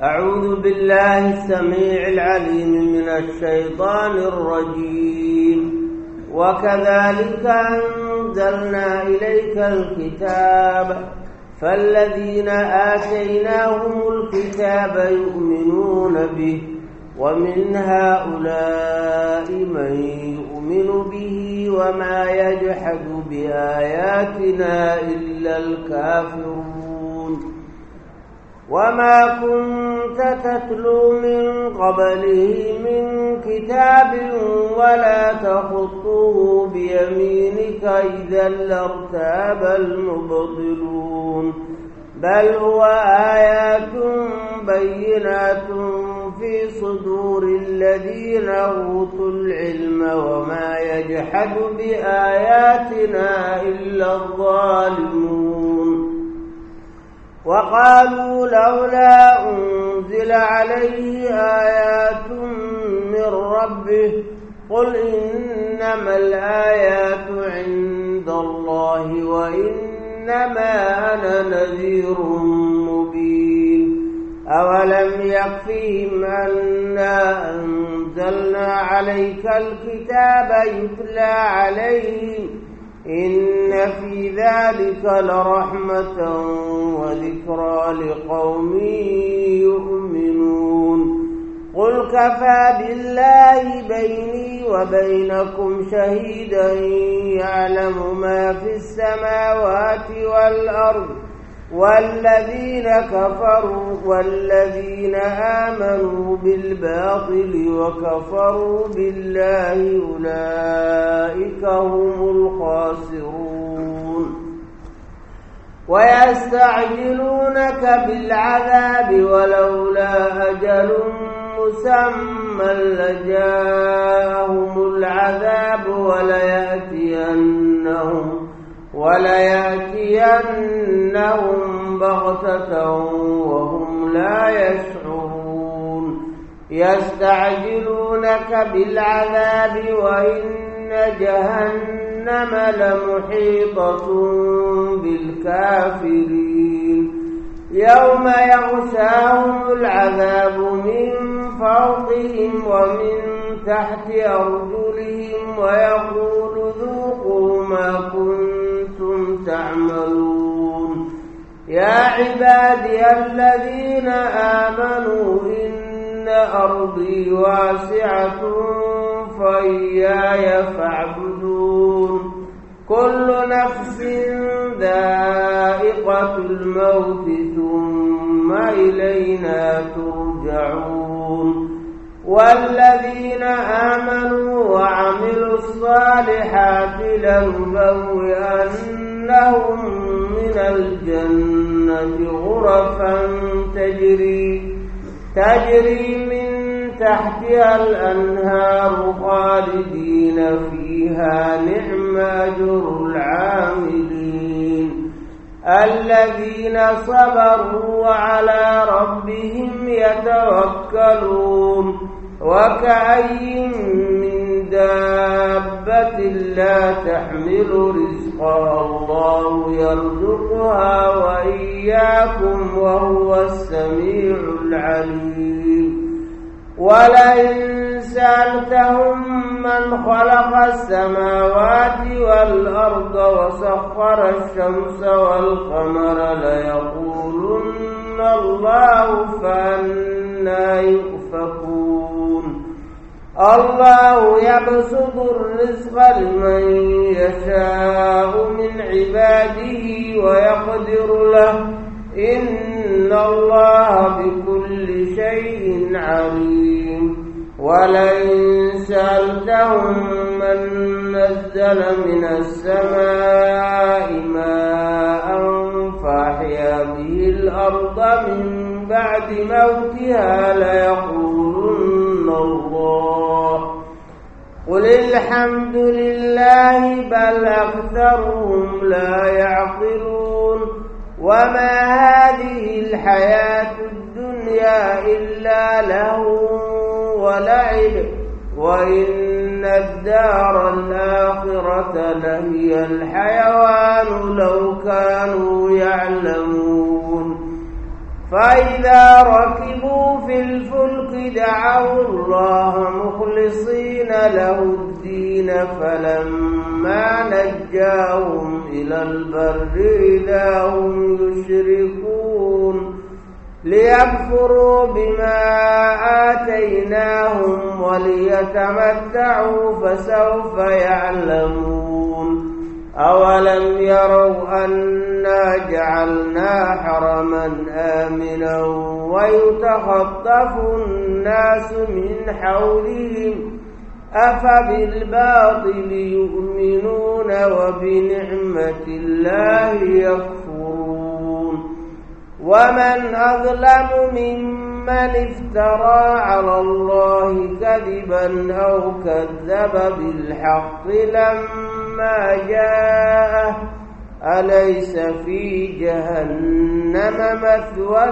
أعوذ بالله السميع العليم من الشيطان الرجيم. وكذلك أنزلنا إليك الكتاب فالذين آتيناهم الكتاب يؤمنون به ومن هؤلاء من يؤمن به وما يجحد بآياتنا إلا الكافرون. وما كنت تتلو من قبله من كتاب ولا تخطه بيمينك إذا لارتاب المبطلون، بل هو آيات بينات في صدور الذين أوتوا العلم وما يجحد بآياتنا إلا الظالمون. وقالوا لولا أنزل عليه آيات من ربه قل إنما الآيات عند الله وإنما أنا نذير مبين. أولم يكفهم أنا أنزلنا عليك الكتاب يتلى عليهم إن في ذلك لرحمة وذكرى لقوم يؤمنون. قل كفى بالله بيني وبينكم شهيدا يعلم ما في السماوات والأرض والذين كفروا والذين آمنوا بالباطل وكفروا بالله أولئك هم الخاسرون. ويستعجلونك بالعذاب ولولا أجل مسمى لجاءهم العذاب وليأتينهم بغتة وهم لا يشعرون. يستعجلونك بالعذاب وإن جهنم لمحيطة بالكافرين. يوم يغشاهم العذاب من فوقهم ومن تحت أرجلهم ويقول ذوقوا ما كنتم تعملون. يا عبادي الذين آمنوا إن أرضي واسعة فإياي فاعبدون. كل نفس ذائقة الموت ثم إلينا ترجعون. والذين آمنوا وعملوا الصالحات لنبوئنهم من الجنة غرفا تجري من تحتها الأنهار خالدين فيها نعم أجر العاملين. الذين صبروا وعلى ربهم يتوكلون. وكأي من دابة لا تحمل رزقها الله يرزقها وإياكم وهو السميع العليم. ولئن سألتهم من خلق السماوات والأرض وسخر الشمس والقمر ليقولن الله فأنى يؤفكون. الله يبسط الرزق لمن يشاء من عباده ويقدر له إن الله بكل شيء عليم. ولئن سألتهم من نزل من السماء ماء فأحيا به الأرض من بعد موتها ليقولن الله. قل الحمد لله بل أكثرهم لا يعقلون. وما هذه الحياة الدنيا إلا لهو ولعب وإن الدار الآخرة لهي الحيوان لو كانوا يعلمون فإذا ركبوا في الفلك دعوا الله مخلصين له الدين فلما نجاهم إلى البر إذا هم يشركون ليكفروا بما آتيناهم وليتمتعوا فسوف يعلمون أولم يروا أنا جعلنا حرما آمنا ويتخطف الناس من حولهم أفبالباطل يؤمنون وبنعمة الله يكفرون ومن أظلم ممن افترى على الله كذبا أو كذب بالحق لما جاءه أليس في جهنم مثوى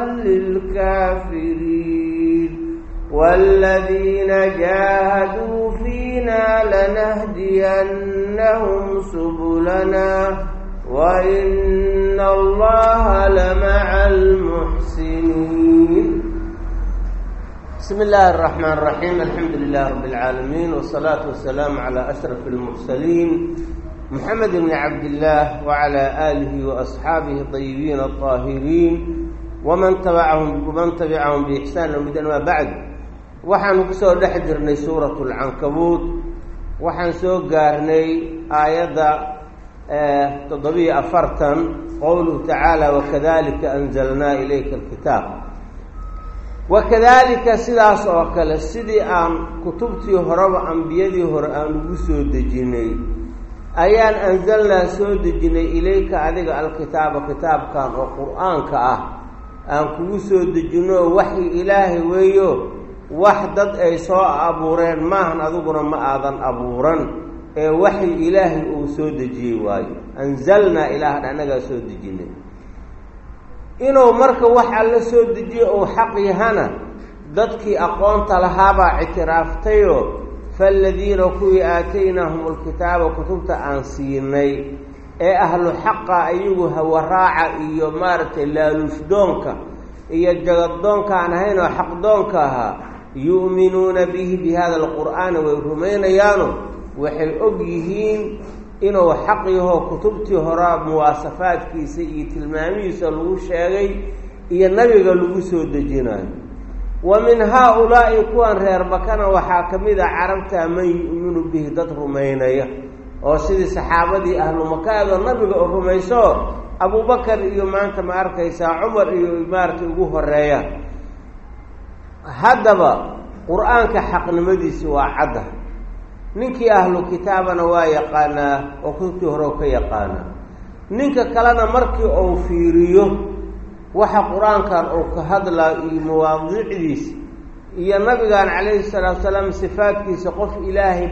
للكافرين والذين جاهدوا فينا لنهدينهم سبلنا وإن الله لمع المحسنين. بسم الله الرحمن الرحيم. الحمد لله رب العالمين والصلاة والسلام على أشرف المرسلين محمد بن عبد الله وعلى آله وأصحابه الطيبين الطاهرين ومن تبعهم بإحسان ومدن ما بعد. waxaan ku soo dhex jirnay suuratul cankabuut, waxaan soo gaarnay aayadda 47 qowluhu tacaala wakadalika anzalnaa ilayka alkitaab. wakadalika sidaas oo kale sidii aan kutubtii horeba ambiyadii hore aan ugu soo dejinay ayaan anzalnaa soo dejinay ilayka adiga alkitaaba kitaabkan oo qur-aanka ah aan kugu soo dejino waxyi ilaahay weeyo wax dad ay soo abuureen maahan adiguna ma aadan abuuran ee waxyi ilaahay uu soo dejiyey waayo. anzalnaa ilaah anagaa soo dejinay inuu marka wax alla soo dejiyo uu xaq yahana dadkii aqoonta lahaabaa ictiraaftayoo faaladiina kuwii aataynaahum alkitaaba kutubta aan siinay ee ahlu xaqa ayagu hawaraaca iyo maaragtay laaluusdoonka iyo jagadoonka aan ahayn oo xaqdoonka ahaa yu'minuuna bihi bi hada alqur'aani way rumaynayaano waxay og yihiin inuu xaq yaho kutubtii horaa muwaasafaadkiisa iyo tilmaamihiisa lagu sheegay iyo nabiga lagu soo dejinayo. wa min haa-ulaa'i kuwan reer makana waxaa ka mid ah carabta man yu'minu bihi dad rumaynaya oo sidii saxaabadii ahlu makaado nabiga oo rumayso abubakar iyo maanta ma arkaysaa cumar iyo maaragtay ugu horeeya. haddaba qur-aanka xaqnimadiisi waa cadda, ninkii ahlu kitaabana waa yaqaanaa oo kutubtii hore ka yaqaanaa. ninka kalena markii uu fiiriyo waxa qur-aankan uu ka hadlaa iyo mawaadiicdiisa iyo nabigan calayhi salaatu wasalaam sifaadkiisa qof ilaahay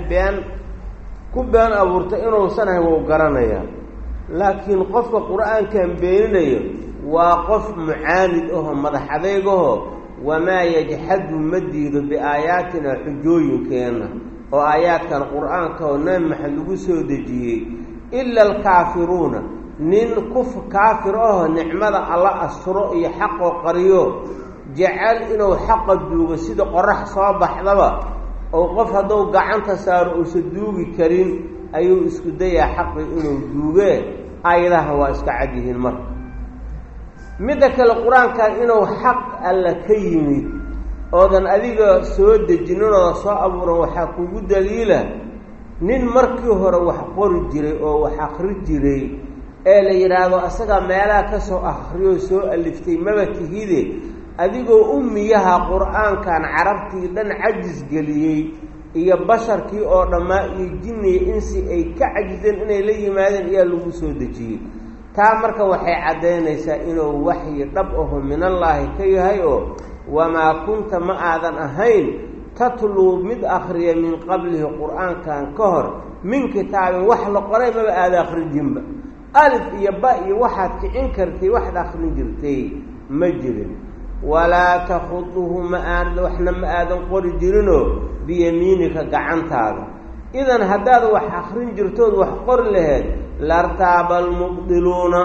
ku been abuurtay inuusan ahayn wuu garanayaa. laakiin qofka qur-aankan beeninayo waa qof mucaanid aho madax adeegaho wamaa yajxadu ma diido biaayaatina xujooyinkeenna oo aayaadkan qur-aanka oo nabi maxamed lagu soo dejiyey ila alkaafiruuna nin kaafir aho nicmada alla asturo iyo xaqoo qariyo jecel inuu xaqa duugo sida qorax soo baxdaba oo qof hadduu gacanta saaro uusan duugi karin ayuu isku dayaa xaqi inuu duugee. aayadaha waa iska cad yihiin marka. midda kale qur-aankan inuu xaq alla ka yimid oodan adiga soo dejinanooda soo abuuran waxaa kugu daliila nin markii hore wax qori jiray oo wax akri jiray ee la yidhaahdo asagaa meelaha ka soo akriyoo soo aliftay maba tihide adigoo ummiyaha qur-aankan carabtii dhan cajis geliyey iyo basharkii oo dhammaa iyo jinniya insi ay ka cajiseen inay la yimaadeen ayaa lagu soo dejiyey. taa marka waxay caddaynaysaa inuu waxyi dhab aho minallaahi ka yahay oo wamaa kunta ma aadan ahayn tatluu mid akhriya min qablihi qur-aankan ka hor min kitaabin wax la qoray maba aada akhrijinba. alif iyo ba iyo waxaad kicin kartay waxaad akhrin jirtay ma jirin. walaa takhuduhu waxna ma aadan qori jirinoo biyamiinika gacantaada. idan haddaad wax akhrin jirtood wax qori laheed lartaaba almubdiluuna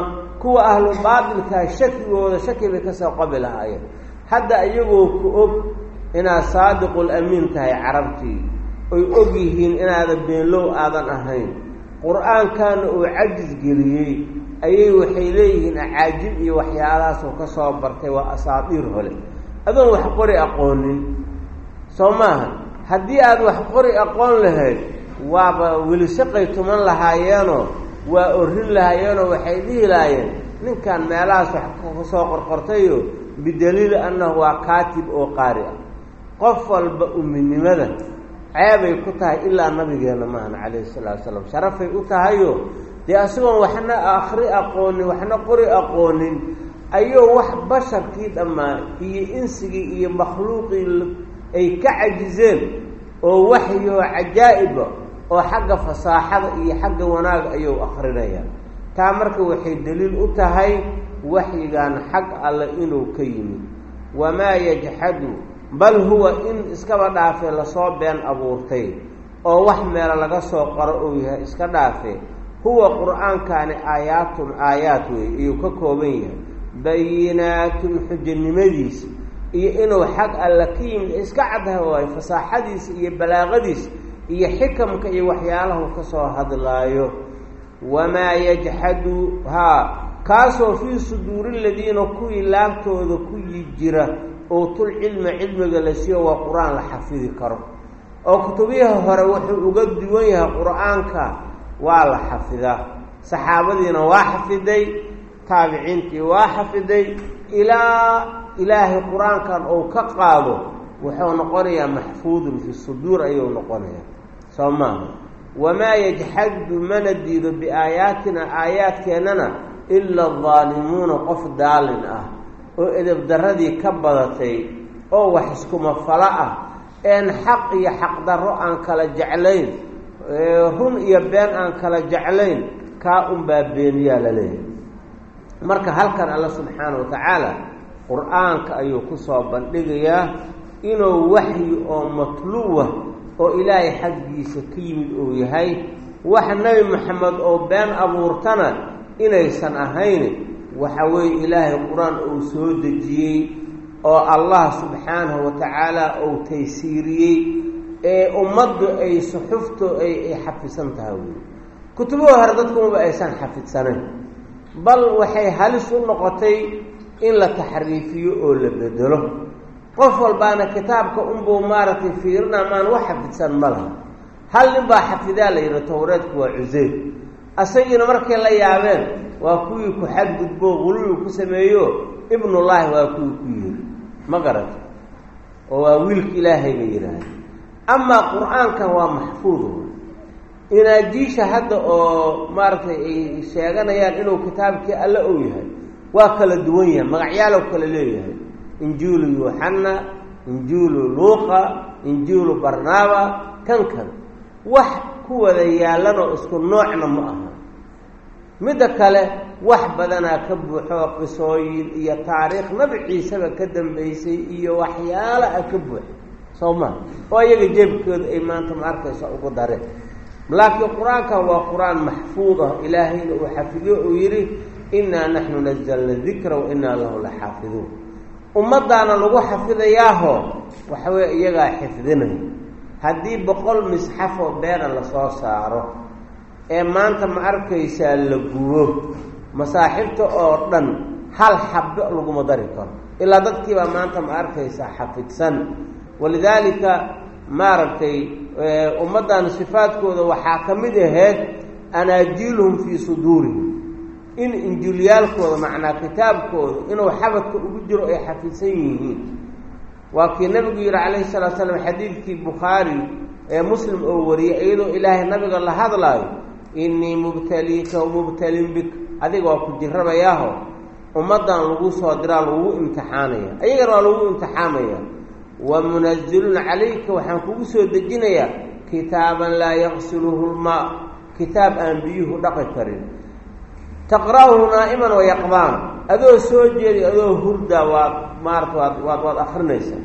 kuwa ahlu baatilka shakigooda shaki bay kasoo qabi lahaayeen hadda iyagoo ku og inaad saadiqul amiin tahay carabtii oy og yihiin inaadan beenlow aadan ahayn qur-aankana uu cajis geliyey ayay waxay leeyihiin acaajib iyo waxyaalahaasoo ka soo bartay waa asaatiir hole adoon wax qori aqoonin soo maaha haddii aad wax qori aqoon lahayd waaba welisaqay tuman lahaayeenoo waa orin lahaayeenoo waxay dhihi lahaayeen ninkan meelahaas wax ka soo qorqortayo bidaliili annahu waa kaatib oo qaari ah qof walba uminimada ceebay ku tahay ilaa nabigeena maahan calayhi salaatu wasalaam sharafay u tahayo dee asigoon waxna akhri aqoonin waxna qori aqoonin ayuu wax basharkii dhammaan iyo insigii iyo makhluuqii ay ka cajizeen oo waxyo cajaa'iba oo xagga fasaaxada iyo xagga wanaag ayuu akrinayaan taa marka waxay daliil u tahay waxyigan xag alle inuu ka yimid wamaa yajxadu bal huwa in iskaba dhaafee lasoo been abuurtay oo wax meelo laga soo qoro uu yahay iska dhaafee huwa qur-aankani aayaatun aayaat wey ayuu ka kooban yahay bayinaatun xujanimadiisa iyo inuu xag alle ka yimid iska caddaha waayo fasaaxadiisa iyo balaaqadiisa iyo xikamka iyo waxyaalahu ka soo hadlaayo wamaa yajxadu kaasoo fii suduuri aladiina kuwii laabtooda ku jira uutul cilma cilmiga la siiyo waa qur-aan la xafidi karo oo kutubiyaha hore wuxuu uga duwan yahay qur-aanka waa la xafidaa saxaabadiina waa xafiday taabiciintii waa xafiday ilaa ilaahay qur-aankan uu ka qaado wuxuu noqonayaa maxfuudun fi suduur ayuu noqonayaa soo maaha wamaa yajxadu mana diido biaayaatina aayaadkeennana ila aldaalimuuna qof daalin ah oo edebdarradii ka badatay oo wax iskuma fala ah een xaq iyo xaqdarro aan kala jeclayn run iyo been aan kala jeclayn kaa unbaa beeniyaa la leeyahay marka halkan alla subxaana wa tacaala qur-aanka ayuu ku soo bandhigayaa inuu waxyi oo matluwa oo ilaahay xaggiisa ka yimid uu yahay wax nebi maxamed oo been abuurtana inaysan ahayn waxa weeye ilaahay qur-aan uu soo dejiyey oo allah subxaanahu wa tacaala uu taysiiriyey ee ummaddu ay suxufto ay xafisan tahay wey kutubuhu hore dadkumaba aysan xafidsanayn bal waxay halis u noqotay in la taxriifiyo oo la bedelo qof walbaana kitaabka unbuu maaragtay fiirinaa maan wax xafidsan ma laha hal nin baa xafidaa la yidhi towreedku waa cuseyr asagiina markay la yaabeen waa kuwii ku xadgudbo quluwi ku sameeyo ibnullaahi waa kuwii ku yiri ma garata oo waa wiilka ilaahay bay yidhaahda amaa qur-aankan waa maxfuud inaajiisha hadda oo maaragtay ay sheeganayaan inuu kitaabkii alle uu yahay waa kala duwan yahay magacyaalow kala leeyahay injiilu yuuxanna injiilu luuqa injiilu barnaaba kan wax ku wada yaallanoo isku noocna ma aha midda kale wax badanaa ka buuxo qisooyin iyo taariikh nabi ciiseba ka dambaysay iyo waxyaala a ka buuxa soo maa oo iyaga jeebkooda ay maanta ma arkaysa ugu dareen laakiin qur-aankan waa qur-aan maxfuud ah ilaahayna uu xafidiyo uu yidhi innaa naxnu nazalna dikra wa innaa lahu la xaafiduun ummaddaana lagu xafidayaaho waxa weye iyagaa xifdinaya haddii 100 misxafoo beena lasoo saaro ee maanta ma arkaysaa la gubo masaaxibta oo dhan hal xabbo laguma dari karo ilaa dadkiibaa maanta ma arkaysaa xafidsan walidaalika maaragtay ummaddan sifaadkooda waxaa ka mid ahayd anaajiiluhum fii suduurihim in injiilyaalkooda macnaa kitaabkooda inuu xabadka ugu jiro ay xafidsan yihiin waa kii nabigu yidhi calayhi salaatu salaam xadiidkii bukhaari ee muslim oo wariyay iyadoo ilaahay nabiga la hadlaayo innii mubtaliika wamubtalin bik adiga waa ku jirrabayaaho ummaddan lagu soo diraa lagugu imtixaanaya ayagana waa lagu imtixaamaya wa munazilun calayka waxaan kugu soo dejinayaa kitaaban laa yaqsiluhu lmaa kitaab aan biyuhu dhaqi karin taqra'uhu naa'iman wayaqdaan adoo soo jeedi adoo hurda waad maarata waad akrinaysaa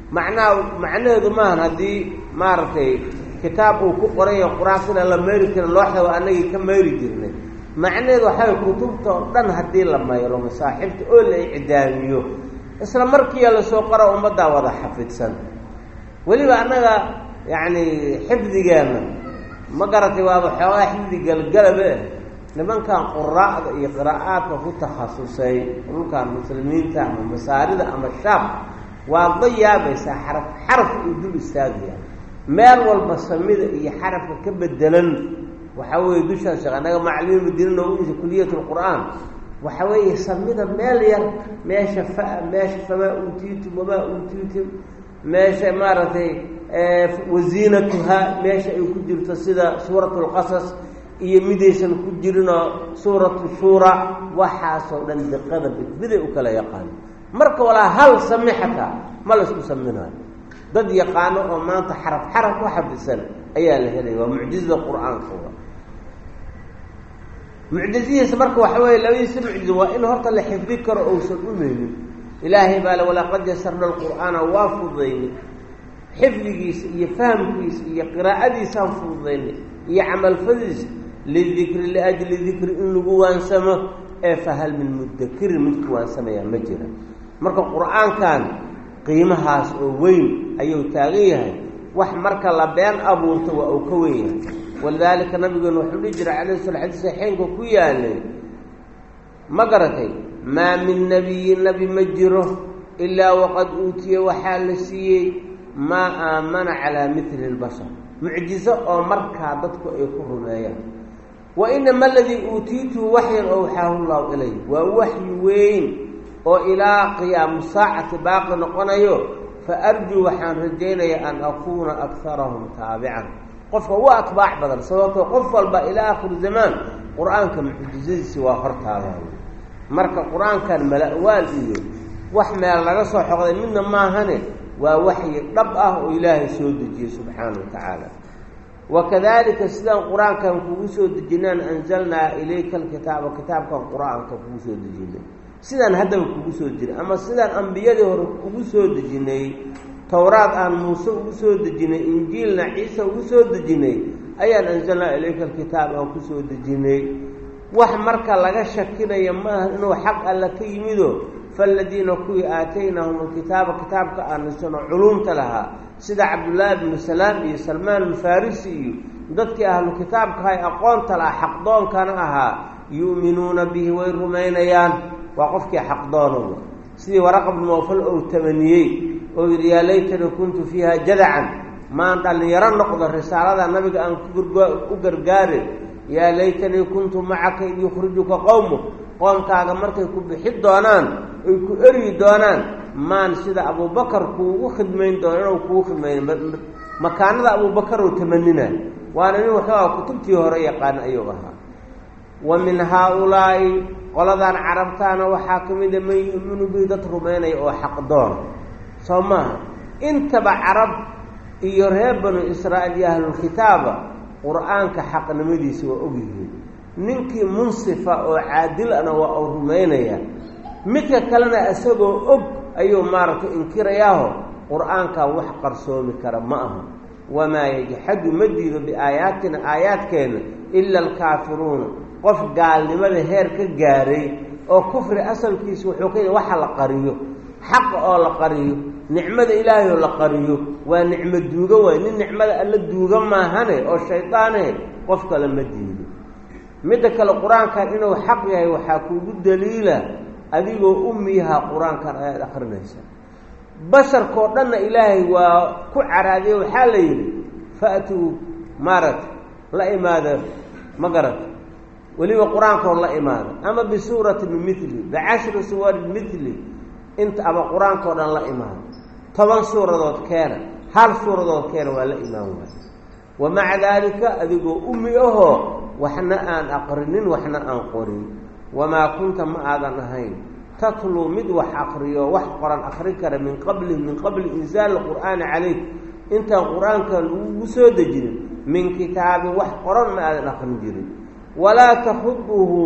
macnaheedu maahan haddii maaragtay kitaab uu ku qoran yahay qur-aanka inaan la meeri karin looxda waa anagii ka meeri jirnay macnaheedu waxaa kutubta oo dhan haddii la mayro masaaxibta oo la icdaamiyo isla markiiya lasoo qaro ummaddaa wada xafidsan weliba annaga yacni xifdigeena ma garatay waaba xoogaa xifdi galgalabe nimankan quraa'da iyo qiraa'aadka ku takhasusay dhulkan muslimiinta ama masaarida ama shaab waa dayaabaysaa xaraf xaraf uu dul istaagaya meel walba samida iyo xarafka ka bedelan waxa weeye dushaan sheekh annaga macallimiin madiina noogu dhisa kuliyatulqur'aan waxa weeye samida meel yar meesha meesha famaa uutiitum wamaa uutiitum meesha maaragtay wasiinatuhaa meesha ay ku jirto sida suuratulqasas iyo midaysan ku jirinoo suuratu shuura waxaasoo dhan diqada bidbiday u kala yaqaano marka walaa hal sami xataa ma la isku saminayo dad yaqaano oo maanta xaraf xaraf ku xafisan ayaa la helaya waa mucjizada qur-aanka mucjizihiisa marka waxa weeye labadiisa mucjizo waa in horta la xifdi karo ousan umeynin ilaahay baa le walaqad yasarna alqur'aana waa fududaynay xifdigiisa iyo fahamkiisa iyo qiraa'adiisaan fududaynay iyo camalfadiisa lidikri liajli dikri in lagu waansamo ee fahal min mudakirin midku waansamayaa ma jira marka qur-aankan qiimahaas oo weyn ayuu taagan yahay wax marka la been abuurto waa uu ka weyn yahay walidaalika nabigeenu wuxuu dhihi jiray calayhi sala xadiis saxiixeynka ku yaalay ma garatay maa min nabiyin nabi ma jiro ilaa waqad uutiya waxaa la siiyey maa aamana calaa mitli lbashar mucjizo oo markaa dadku ay ku rumeeyaan wa inama aladii uutiituhu waxyan owxaahu llahu ilay waa waxyi weyn oo ilaa qiyaamu saacati baaqi noqonayo fa arjuu waxaan rajaynayaa an akuuna akarahum taabican qofka ugu atbaac badan sababtoo qof walba ilaa akhiri zamaan qur-aanka mucjizadiisi waa hortaadaayo marka qur-aankan mala-waal iyo wax meel laga soo xoqday midna maahane waa waxyi dhab ah oo ilaahay soo dejiyey subxaana wa tacaala wakadalika sidaan qur-aankan kugu soo dejinaan anzalnaa ilayka alkitaaba kitaabkan qur-aanka kugu soo dejinay sidaan haddaba kugu soo jiray ama sidaan ambiyadii hore ugu soo dejinay towraad aan muuse ugu soo dejinay injiilna ciise ugu soo dejinay ayaan anzalnaa ilayka alkitaab aan ku soo dejinay wax marka laga shakinaya maaha inuu xaq alla ka yimido faaladiina kuwii aataynaahum alkitaaba kitaabka aanisano culuumta lahaa sida cabdullaahi bnu salaam iyo salmaan alfarisi iyo dadkii ahlu kitaabkahay aqoonta lahaa xaqdoonkana ahaa yu'minuuna bihi way rumaynayaan waa qofkii xaqdoonooda sidii waraqa bnu nawfal ou tamaniyey oo yidhi yaa laytani kuntu fiiha jadacan maan dhallinyaro noqdo risaalada nabiga aan u gargaare yaa laytanii kuntu macaka id yukhrijuka qowmuk qoomkaaga markay ku bixi doonaan ay ku eryi doonaan maan sida abubakar kuugu khidmayn doono inuu kugu khidmayn makaanada abubakar oo tamanina waana nin waxoogaa kutubtii hore yaqaan ayuu ahaa wa min haa-ulaa'i qoladan carabtaana waxaa ka mida man yu'minu bihi dad rumaynaya oo xaqdoon soo maaha intaba carab iyo reer banu israa'iil iyo ahlulkitaaba qur-aanka xaqnimadiisa waa ogyihiin ninkii munsifa oo caadilana waa uu rumaynaya midka kalena isagoo og ayuu maaragtay inkirayaaho qur-aankaa wax qarsoomi kara ma aha wamaa yajxadu ma diido biaayaatina aayaadkeena ila alkaafiruuna qof gaalnimada heer ka gaaray oo kufri asalkiisa wuxuu ka yahay waxa la qariyo xaqa oo la qariyo nicmada ilaahay oo la qariyo waa nicmo duuga waay nin nicmada alla duuga maahane oo shaydaane qof kale ma diido midda kale qur-aankan inuu xaq yahay waxaa kuugu daliila adigoo ummiyaha qur-aankan ayaad akrinaysa basharkoo dhanna ilaahay waa ku caraadiye waxaa la yidhi fa'tuu maaragta la imaada ma garata weliba qur-aankood la imaada ama bisuuratin mithli bicashri suwarin mithli inta aba qur-aankao dhan la imaado 10 suuradood keena hal suuradood keena waa la imaan waay wamaca daalika adigoo ummi ahoo waxna aan aqrinin waxna aan qorin wamaa kunta ma aadan ahayn tatluu mid wax aqriyo wax qoran aqri kara min qabli insaal alqur'aani calayk intaan qur-aanka lagu soo dejinin min kitaabi wax qoran ma aadan aqrin jirin walaa takhuduhu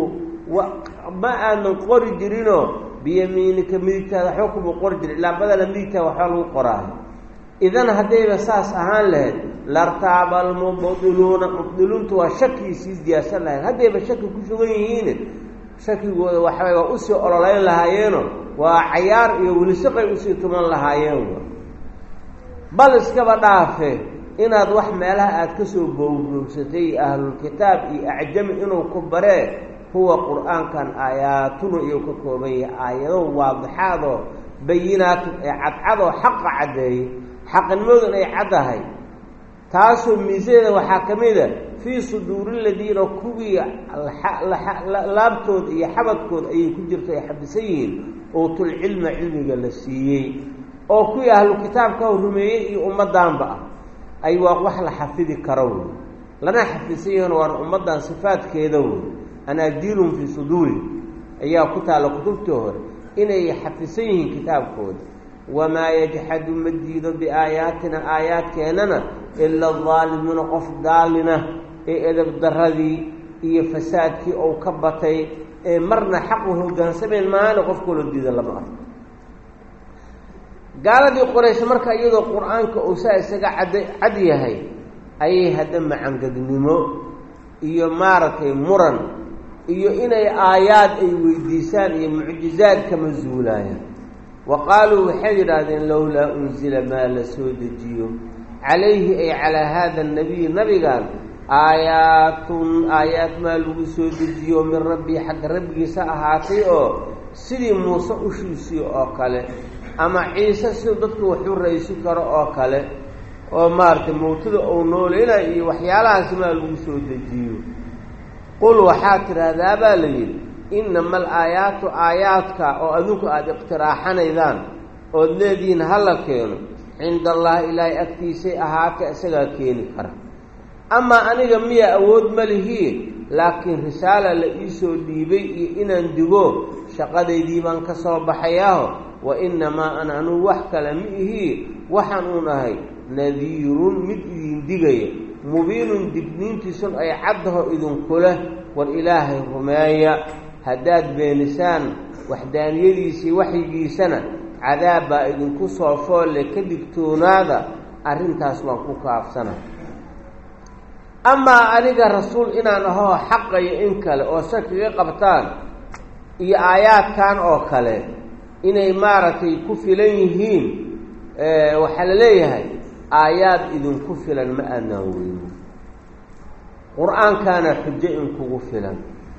ma aadan qori jirinoo biyamiinika midigtaada waxba kuma qori jirin ilaa badala midigtaada waxba lagu qoraayo idan haddayba saas ahaan lahayd lartaaba almubdiluuna mubdiluuntu waa shakii sii diyaarsan lahayd haddayba shaki ku sugan yihiin shakigooda waxbay waa usii ololeyn lahaayeeno waa cayaar iyo welisaqay usii tuman lahaayeen bal iskaba dhaafe inaad wax meelaha aad ka soo bowbowsatay ahlulkitaab iyo acjami inuu ku baree huwa qur-aankan aayaatuna iyuu ka kooban yahay aayado waadixaadoo bayinaatun ee cadcadoo xaqa caddeeyey xaqnimadun ay caddahay taasoo miisadeeda waxaa ka mid a fii suduuri ladiina kuwii laabtooda iyo xabadkooda ayay ku jirta ay xabisan yihiin uutul cilma cilmiga la siiyey oo kuwii ahlu kitaabka rumeeyey iyo ummaddaanba ah ay waa wax la xafidi karo wey lana xafisan yihiin waana ummaddan sifaadkeeda wey anaajiilum fii suduuri ayaa ku taalla kutubtii hore inay xafisan yihiin kitaabkooda wamaa yajxadu ma diido biaayaatina aayaadkeennana ila adaalimuuna qof gaalina ee edab daradii iyo fasaadkii ou ka batay ee marna xaqu hogaansamayn maana qof kaloo diida lama arko gaaladii qoraysh marka iyadoo qur-aanka uu saa isaga cad yahay ayay hadda macangegnimo iyo maaragtay muran iyo inay aayaad ay weydiisaan iyo mucjizaad kama zuulaayaan wa qaaluu waxay yidhaahdeen lowlaa unzila maa la soo dejiyo calayhi ay calaa haada annabiy nabigan aayaatun aayaad maa lagu soo dejiyo min rabbii xagga rabbigiisa ahaatay oo sidii muuse ushiisii oo kale ama ciise siduu dadku waxu raysi karo oo kale oo maaragtay mawtada ou nooleynay iyo waxyaalahaasi maa lagu soo dejiyo qul waxaa tidhaahdaa baa la yidhi inama alaayaatu aayaadka oo adinku aada iqtiraaxanaydaan ood leedihiin hala keeno cinda allahi ilaahay agtiisay ahaatay isagaa keeni kara amaa aniga miya awood ma lihii laakiin risaala la iisoo dhiibay iyo inaan digo shaqadaydii baan ka soo baxayaaho wa inamaa ana anuu wax kale ma ihii waxaan uun ahay nadiirun mid idin digaya mubiinun digniintiisun ay caddaho idinkuleh war ilaahay rumeeya haddaad beenisaan waxdaaniyadiisii waxyigiisana cadaab baa idinku soo foolle ka digtoonaada arrintaas baan ku kaafsana amaa aniga rasuul inaan ahoo xaqayo in kale oo shakiga qabtaan iyo aayaadkan oo kale inay maaragtay ku filan yihiin waxaa la leeyahay aayaad idinku filan ma aanaan weynin qur-aankaana xujo inkugu filan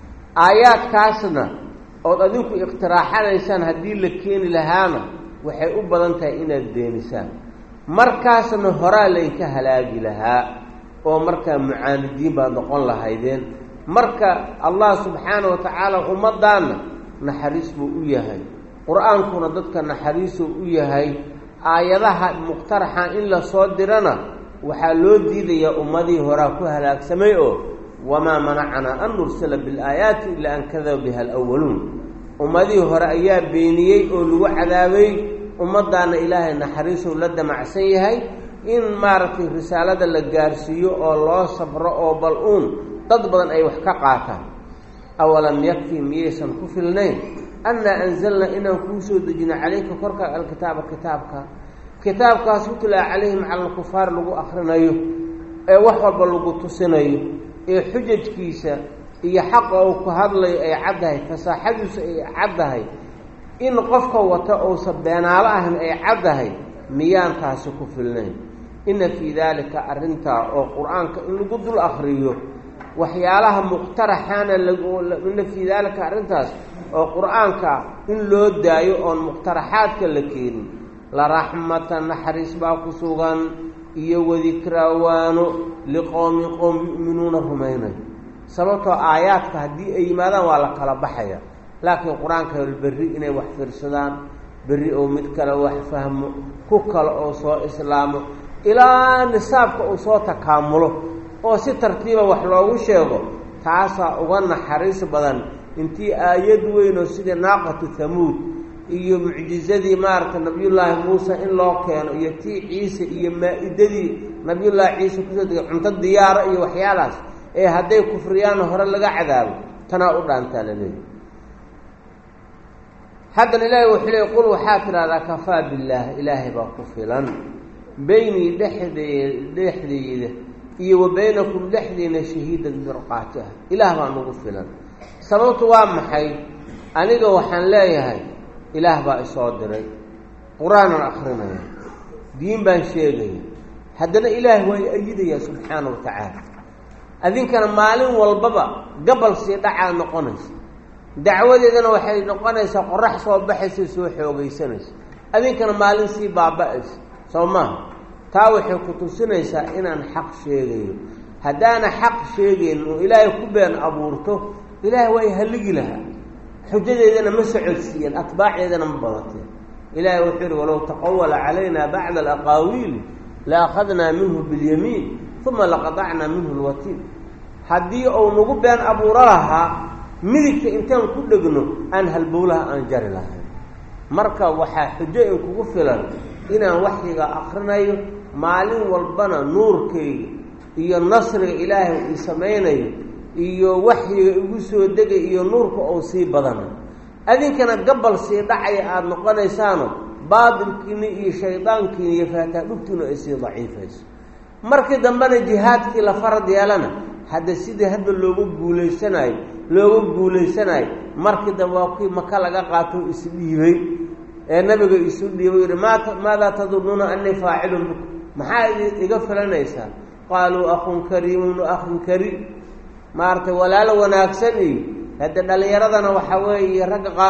aayaadkaasna ood adinku iqtiraaxanaysaan haddii la keeni lahaana waxay u badan tahay inaad beenisaan markaasna horaa laynka halaagi lahaa oo markaa mucaanidiin baad noqon lahaydeen marka allah subxaana wa tacaala ummaddaanna naxariis buu u yahay qur-aankuna dadka naxariisuu u yahay aayadaha muqtaraxa in la soo dirana waxaa loo diidayaa ummadii horaa ku halaagsamay oo wamaa manacanaa an nursila bilaayaati ilaa an kadaba biha alawaluun ummadihii hore ayaa beeniyey oo lagu cadaabay ummaddaana ilaahay naxariisuu la damacsan yahay in maaragtay risaalada la gaarsiiyo oo loo sabro oo bal uun dad badan ay wax ka qaataan awalam yakfi miyaysan ku filnayn annaa anzalnaa inaan kuu soo dejino calayka korka alkitaaba kitaabkaas yutlaa calayhim cala alkufaar lagu akrinayo ee wax walba lagu tusinayo ee xujajkiisa iyo xaqa uu ku hadlayo ay caddahay fasaaxadiisu ay caddahay in qofka wata uusan beenaalo ahayn ay caddahay miyaan taasi ku filnayn inna fii daalika arrintaa oo qur-aanka in lagu dul akriyo waxyaalaha muqtaraxaana inna fii daalika arrintaas oo qur-aanka in loo daayo oon muqtaraxaadka la keenin la raxmatan naxariis baa ku sugan iyo wadikrawano liqowmi qowm yu'minuuna rumaynayo sababtoo aayaadka haddii ay yimaadaan waa la kala baxaya laakiin qur-aanka berri inay wax fiirsadaan berri oo mid kale wax fahmo ku kale oo soo islaamo ilaa nisaabka uu soo takaamulo oo si tartiiba wax loogu sheego taasaa uga naxariis badan intii aayad weynoo sidii naaqatu hamuud iyo mucjizadii maaragta nabiyullaahi muuse in loo keeno iyo tii ciise iyo maa-idadii nabiyullaahi ciise kusoo degay cunto diyaaro iyo waxyaalahaas ee hadday kufriyaanna hore laga cadaabo tanaa u dhaantaa la leeyahy haddana ilaahay wuxuu leey qul waxaa tidhahdaa kafaa billaah ilaahay baa ku filan beynii dhexdeyda iyo wa baynakum dhexdiina shahiidan mirqaati ah ilaah baa nagu filan sababtu waa maxay aniga waxaan leeyahay ilaah baa isoo diray qur-aanan akrinaya diin baan sheegaya haddana ilaahay waa ayidaya subxaana wa tacaala adinkana maalin walbaba gabal sii dhacaa noqonaysa dacwadeedana waxay noqonaysaa qorax soo baxaysa soo xoogaysanaysa adinkana maalin sii baaba-aysa soo maaha taa waxay ku tusinaysaa inaan xaq sheegayo haddaana xaq sheegayn oo ilaahay ku been abuurto ilaahay waa ihaligi lahaa xujadeedana ma socodsiiyeen atbaacdeedana ma badateen ilaahay wuxuu yihi walow taqawala calayna bacda alaqaawiili la akhadnaa minhu biاlyamiin uma laqadacnaa minhu lwatiin haddii uu nagu been abuuro lahaa midigta intaan ku dhegno aan halbowlaha aan jari lahayn marka waxaa xujo in kugu filan inaan waxyiga akrinayo maalin walbana nuurkayga iyo nasriga ilaahay ii samaynayo iyo waxyiga igu soo degay iyo nuurka oo sii badana adinkana gabal sii dhacaya aada noqonaysaano baadilkiina iyo shaydaankiina iyo faataadhugtiina ay sii daciifayso markii dambena jihaadkii la farad yeelana hadda sidii hadda loogu guulaysanayo markii dambe waa kii maka laga qaato isdhiibay ee nabiga isu dhiibay yihi maadaa tadunnuuna anii faacilun bikum maxaa iga filanaysaa qaaluu akhun kariimun akhun kariim maaragtay walaalo wanaagsan iyo hadda dhalinyaradana waxaa weeye ragga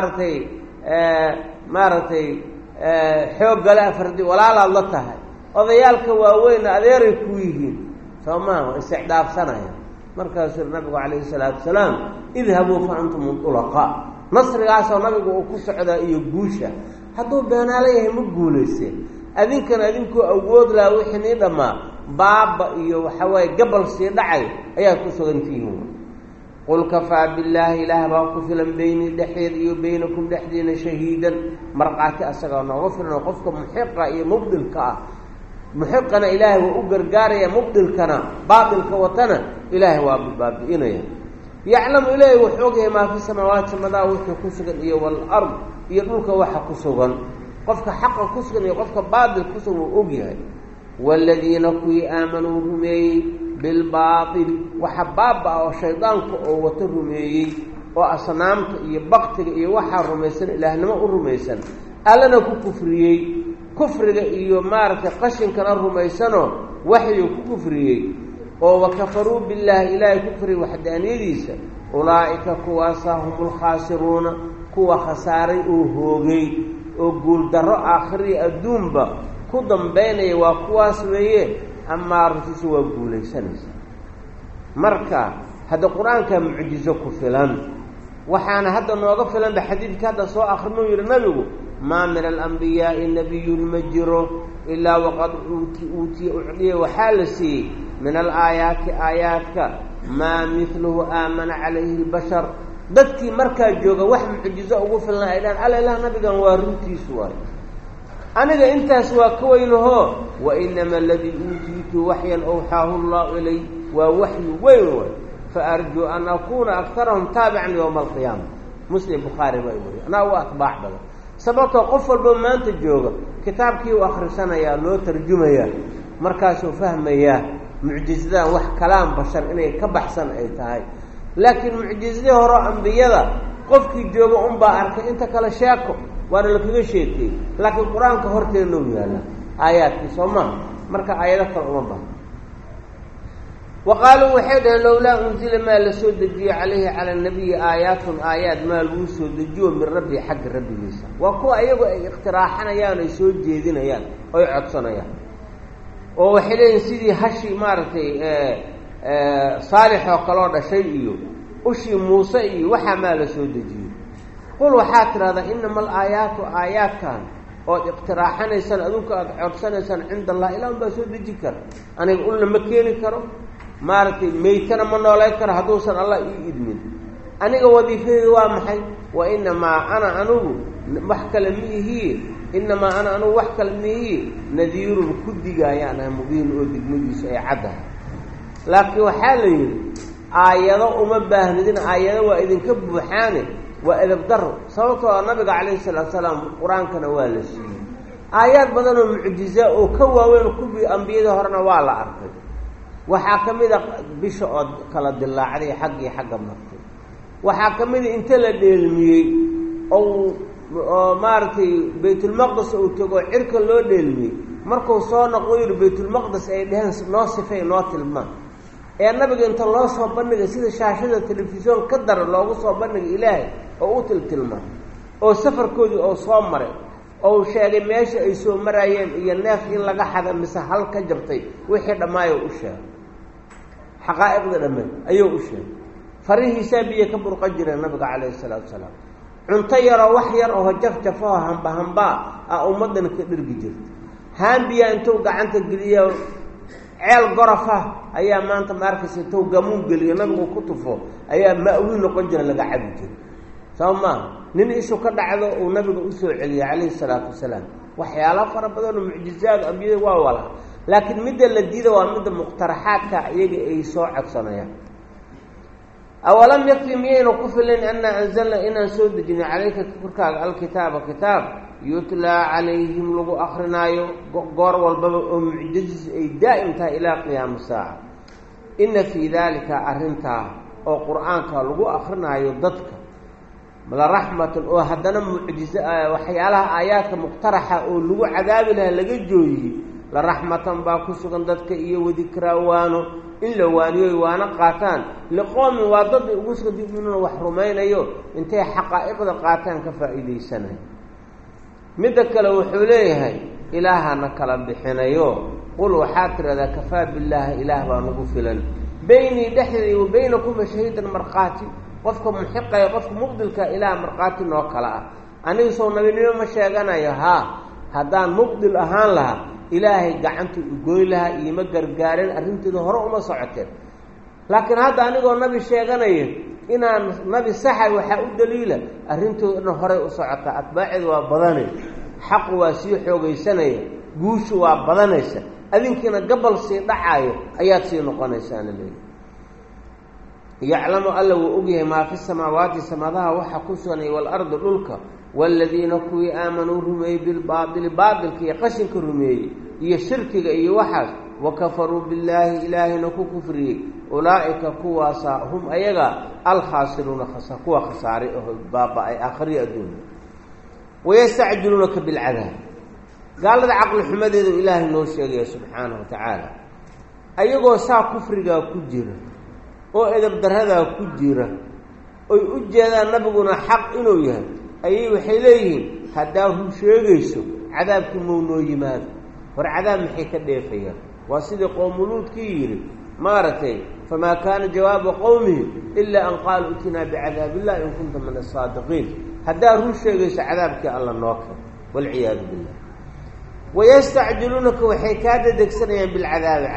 xoog gale afardi walaalaad la tahay odayaalka waaweyna adeeray ku yihiin soo maha waa isticdaafsanaya markaasuu nabigu calayhi salaatu wasalaam idhabuu fa antum munطulaqaa nasrigaasoo nabigu uu ku socdaa iyo guusha hadduu beenaala yahay ma guulayseen adinkana adinkoo awood laha wixii nii dhammaa baaba iyo waxaa waaye gabal sii dhacay ayaad ku sugantihiin qul kafaa billaahi ilaah baa ku filan beynii dhexeed iyo baynakum dhexdiina shahiidan markhaati asagaa nooga filan oo qofka muxiqa iyo mubdilka ah muxiqana ilaahay waa u gargaaraya mubdilkana baatilka watana ilaahay waa baabi'inaya yaclamu ilaahay wuxuu ogyahay maa fi samaawaati samadaa wixii ku sugan iyo waalard iyo dhulka waxa ku sugan qofka xaqa ku sugan iyo qofka baatil ku sugan wuu ogyahay waaladiina kuwii aamanuu rumeeyey bilbaatil waxa baaba-a oo shaydaanka oo wato rumeeyey oo asnaamta iyo baktiga iyo waxaa rumaysan ilaahnimo u rumaysan allana ku kufriyey kufriga iyo maaragtay qashinkana rumaysanoo waxyuu ku kufriyey oo wakafaruu billaahi ilaahay kufriga waxdaaniyadiisa ulaa'ika kuwaasaa humulkhaasiruuna kuwa khasaaray oo hoogay oo guuldarro aakhiriya adduunba ku dambaynaya waa kuwaas weeye amaa rususha waa guulaysanaysa marka hadda qur-aanka mucjizo ku filan waxaana hadda nooga filanba xadiidka hadda soo akrinuu yihi nabigu maa min alambiyaai nabiyun ma jiro ilaa waqad ucdiya waxaa la siiyey min alaayaati aayaadka maa midluhu aamana calayhi lbashar dadkii markaa jooga wax mucjizo ugu filna ay dhahan alla ilah nabigan waa runtiisu waay aniga intaas waa ka weynahoo wainama aladii uutiitu waxyan awxaahu llahu ilay waa waxyu weyn way faarjuu an akuuna aktarahum taabican yowma alqiyaama muslim bukhaari baa wariy anaa u atbaac badan sababtoo qof walba maanta jooga kitaabkii u akhrisanayaa loo tarjumayaa markaasuu fahmayaa mucjizadan wax kalaam bashar inay ka baxsan ay tahay laakiin mucjizadii horeo ambiyada qofkii jooga unbaa arkay inta kale sheeko waana lakaga sheekeeyey laakiin qur-aanka horteena u yaalla aayaadkii soo maha marka aayado kale uma baha wa qaaluu waxay dhaheen lowlaa unzila maa la soo dejiye calayhi cala nabiyi aayaatun aayaad maa lagu soo dejiyo min rabbii xagga rabbigiisa waa kuwa iyagu ay ikhtiraaxanayaan ay soo jeedinayaan oy codsanayaan oo waxay leeyihin sidii hashii maaragtay saalix oo kaloo dhashay iyo ushii muuse iyo waxaa maa la soo dejiyey qul waxaad tidhahdaa inama alaayaatu aayaadkan ood iqtiraaxanaysaan adunka aada codsanaysaan cinda allah ilaa un baa soo deji kara aniga ulna ma keeni karo maaragtay meytana ma noolayn karo hadduusan allah ii idmin aniga wadiifadeeda waa maxay wa inamaa ana anugu wax kale miihii inamaa ana anugu wax kale miihii nadiirun ku digaayaan ah mubiin oo digmadiisu ay caddahay laakiin waxaa la yidhi aayado uma baahnidin aayado waa idinka buuxaane waa edab daro sababtoo nabiga calayhi salaatu salaam qur-aankana waa la siiyey aayaad badan oo mucjiza oo ka waaweyn kuwii ambiyada horena waa la arkay. waxaa ka mid a bisha oo kala dilaacday xag iyo xagga martay. waxaa ka mid a inta la dheelmiyey oo maaragtay baytulmaqdis uu tago cirka loo dheelmiyey markuu soo noqdo yidhi baytulmaqdis ay dheheen noo sifay noo tilmaan ee nabiga inta loo soo bandhigay sida shaashada telefisyoon ka dara loogu soo bandhigay ilaahay oo u tiltilmaa oo safarkoodii oo soo maray oo sheegay meesha ay soo maraayeen iyo neef in laga xada mise hal ka jabtay wixii dhammaayo u sheegay xaqaa'iqda dhammaan ayuu u sheegay farihiisaa biyo ka burqan jireen nabiga calayhi salaatu wasalaam cunto yaroo wax yar oo jafjafoo hambahambaa ah ummaddan ka dhirgi jirta haambiyaa intuu gacanta geliya ceel gorofah ayaa maanta ma arkaysa intuu gamuun geliyo nabigu ku tufo ayaa ma'wiin noqon jira laga cabi jira soo maa nin ishu ka dhacdo uu nabiga usoo celiyay calayhi salaatu wasalaam waxyaala fara badan oo mucjizaad ambiyada waa wala laakiin midda la diida waa midda muqtaraxaadka iyaga ay soo codsanayaan awalam yakfi miyayna ku filan anna anzalna inaan soo dejinay calayka korkaaga alkitaaba kitaab yutlaa calayhim lagu akrinaayo goor walbaba oo mucjizis ay daa'im tahay ilaa qiyaama saaca inna fii daalika arrintaa oo qur-aanka lagu akrinaayo dadka la raxmatan oo haddana mucjizo waxyaalaha aayaadka muqtaraxa oo lagu cadaabi lahaa laga jooyiyey la raxmatan baa ku sugan dadka iyo wadikraa waano in la waaniyoy waana qaataan liqoomin waa dad ugu sugan yu'minuuna wax rumaynayo intay xaqaa'iqda qaataan ka faa'iidaysanayo midda kale wuxuu leeyahay ilaahana kala bixinayo qul waxaad tiraahdaa kafaa billaahi ilaah baa nagu filan beynii dhexdeeda wa beynakum shahiidan markhaati qofka muxiqaya qofka mubdilka ilaah markhaati noo kala ah aniga soo nabinimo ma sheeganayo haa haddaan mubdil ahaan lahaa ilaahay gacanta ugoy lahaa iima gargaareen arrinteeda hore uma socoteen laakiin hadda anigoo nabi sheeganaya inaan nabi saxay waxaa u daliila arrintoodana horey u socotaa atbaaceeda waa badanay xaqu waa sii xoogaysanaya guushu waa badanaysa adinkiina gabal sii dhacaayo ayaad sii noqonaysaana leeyahy yaclamu alla wuu ogyahay maa fi samaawaati samadaha waxa ku suganay waalardi dhulka waaladiina kuwii aamanuu rumeeyey bilbaadili baadilka iyo qashinka rumeeyey iyo shirkiga iyo waxaas wakafaruu billaahi ilaahayna ku kufriyey ulaa'ika kuwaasa hum ayaga alkhaasiruuna kuwa khasaaray oo baaba-ay aakhiriya adduunya wayastacjiluunaka bilcadaab gaalada caqli xumadeedu ilaahay noo sheegaya subxaanahu watacaala ayagoo saa kufrigaa ku jira oo edab daradaa ku jira oy u jeedaan nabiguna xaq inuu yahay ayay waxay leeyihiin haddaa run sheegayso cadaabkii mau noo yimaado hor cadaab maxay ka dheefayaan waa sidii qowmuluudkii yidhi maaragtay famaa kaana jawaaba qowmihi ilaa an qaalu itinaa bicadaabillahi in kunta min asaadiqiin haddaa run sheegayso cadaabkii alla noo keen walciyaadu billah wayastacjiluunaka waxay kaa dadegsanayaan bilcadaabi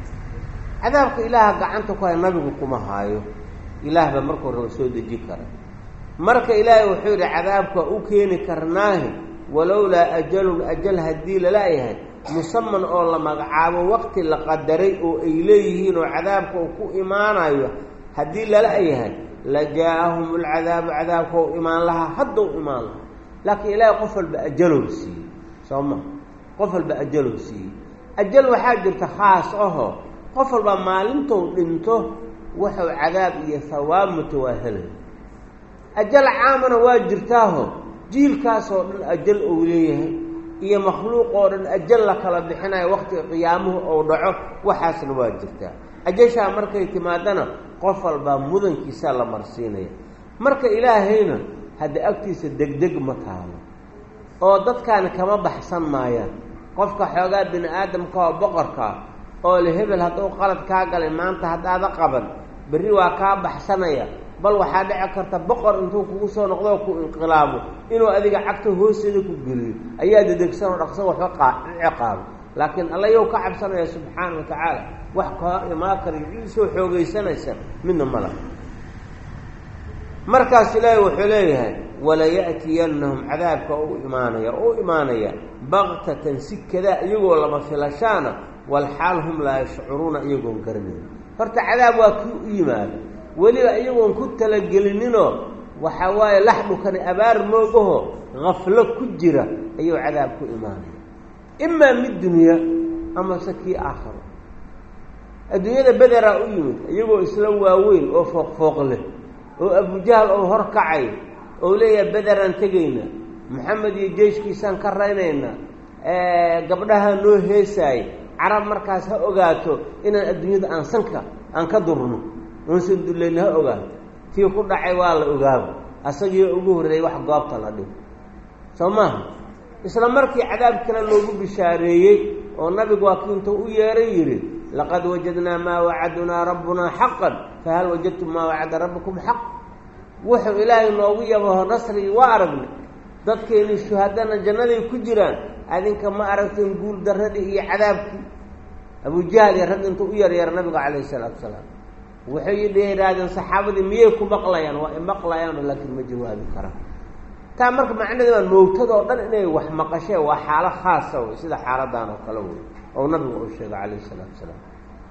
cadaabka ilaaha gacanta ku haya nabigu kuma haayo ilaah baa markuu raba soo deji kara marka ilaahay wuxuu yidhi cadaabka u keeni karnaahi walowlaa ajalun ajal haddii lala yahay musaman oo la magacaabo waqti la qadaray oo ay leeyihiin oo cadaabka uu ku imaanayo haddii lala yahay la jaa-ahum alcadaabu cadaabka u imaan lahaa hadda u imaan lahaa laakiin ilaahay qof walba ajalow siiyey soo ma qof walba ajalow siiyey ajal waxaa jirta khaas ahoo qof walba maalintou dhinto wuxuu cadaab iyo hawaab mutawaahelay ajal caamana waa jirtaaho jiilkaasoo dhan ajal ou leeyahay iyo makhluuq oo dhan ajal la kala bixinayo waqtiga qiyaamuhu ou dhaco waxaasna waa jirtaa ajashaa markay timaadana qof walbaa mudankiisaa la marsiinaya marka ilaahayna hadda agtiisa degdeg ma taalo oo dadkaani kama baxsan maayaan qofka xoogaa bini aadamka oo boqorkaa oo le hebel hadduu qalad kaa galay maanta haddaada qaban berri waa kaa baxsanaya bal waxaa dhici karta boqor intuu kugu soo noqdo ku inqilaabo inuu adiga cagta hoosteeda ku geliyo ayaa dedegsanoo dhaqso waxba ciqaabo laakiin alla yow ka cabsanaya subxaana wa tacaala wax kaa imaa karayo ciisoo xoogaysanaysa midna mala markaas ilaahay wuxuu leeyahay walaya'tiyannahum cadaabka u imaanaya baktatan si kadaa iyagoo lama filashaana walxaal hum laa yashcuruuna iyagoon garanayn horta cadaab waa kii u yimaada weliba iyagoon ku talagelininoo waxaa waaye laxdhukani abaar moogaho haflo ku jira ayuu cadaab ku imaanaya imaa mid dunya amase kii aakhiro. adduunyada bederaa u yimid iyagoo isla waaweyn oo fooq leh oo abujahal oo hor kacay oo leeyahay bederaan tegayna, maxamed iyo jeyshkiisaan ka raynayna, gabdhaha noo heesaay. carab markaas ha ogaato inaan adduunyada aan ka durno oonsan dulayna ha ogaato. tii ku dhacay waa la ogaaba, asagii ugu horreeyey wax goobta la dhigo soo maaha. isla markii cadaab kale loogu bishaareeyey oo nabigu waa kii intuu u yeeray yidhi laqad wajadnaa maa wacadunaa rabbunaa xaqan fahal wajadtum maa wacada rabbukum xaq. wuxuu ilaahay noogu yabaho nasrigii waa aragnay, dadkeeni shuhadana jannaday ku jiraan, adinka ma aragteen guul darradii iyo cadaabkii. abujahal iyo rag intuu u yaryeera nabiga calayhi salaatu wasalaam waxay yidhaahdeen saxaabadii miyay ku maqlayaan? waa i maqlayaan laakiin ma jawaabi karaan. taa marka macnaheedu waa moogtadoo dhan inay wax maqasheen waa xaalo khaasa wey, sida xaaladaan oo kale wey oo nabigu uu sheegay calayhi salaatu wasalaam.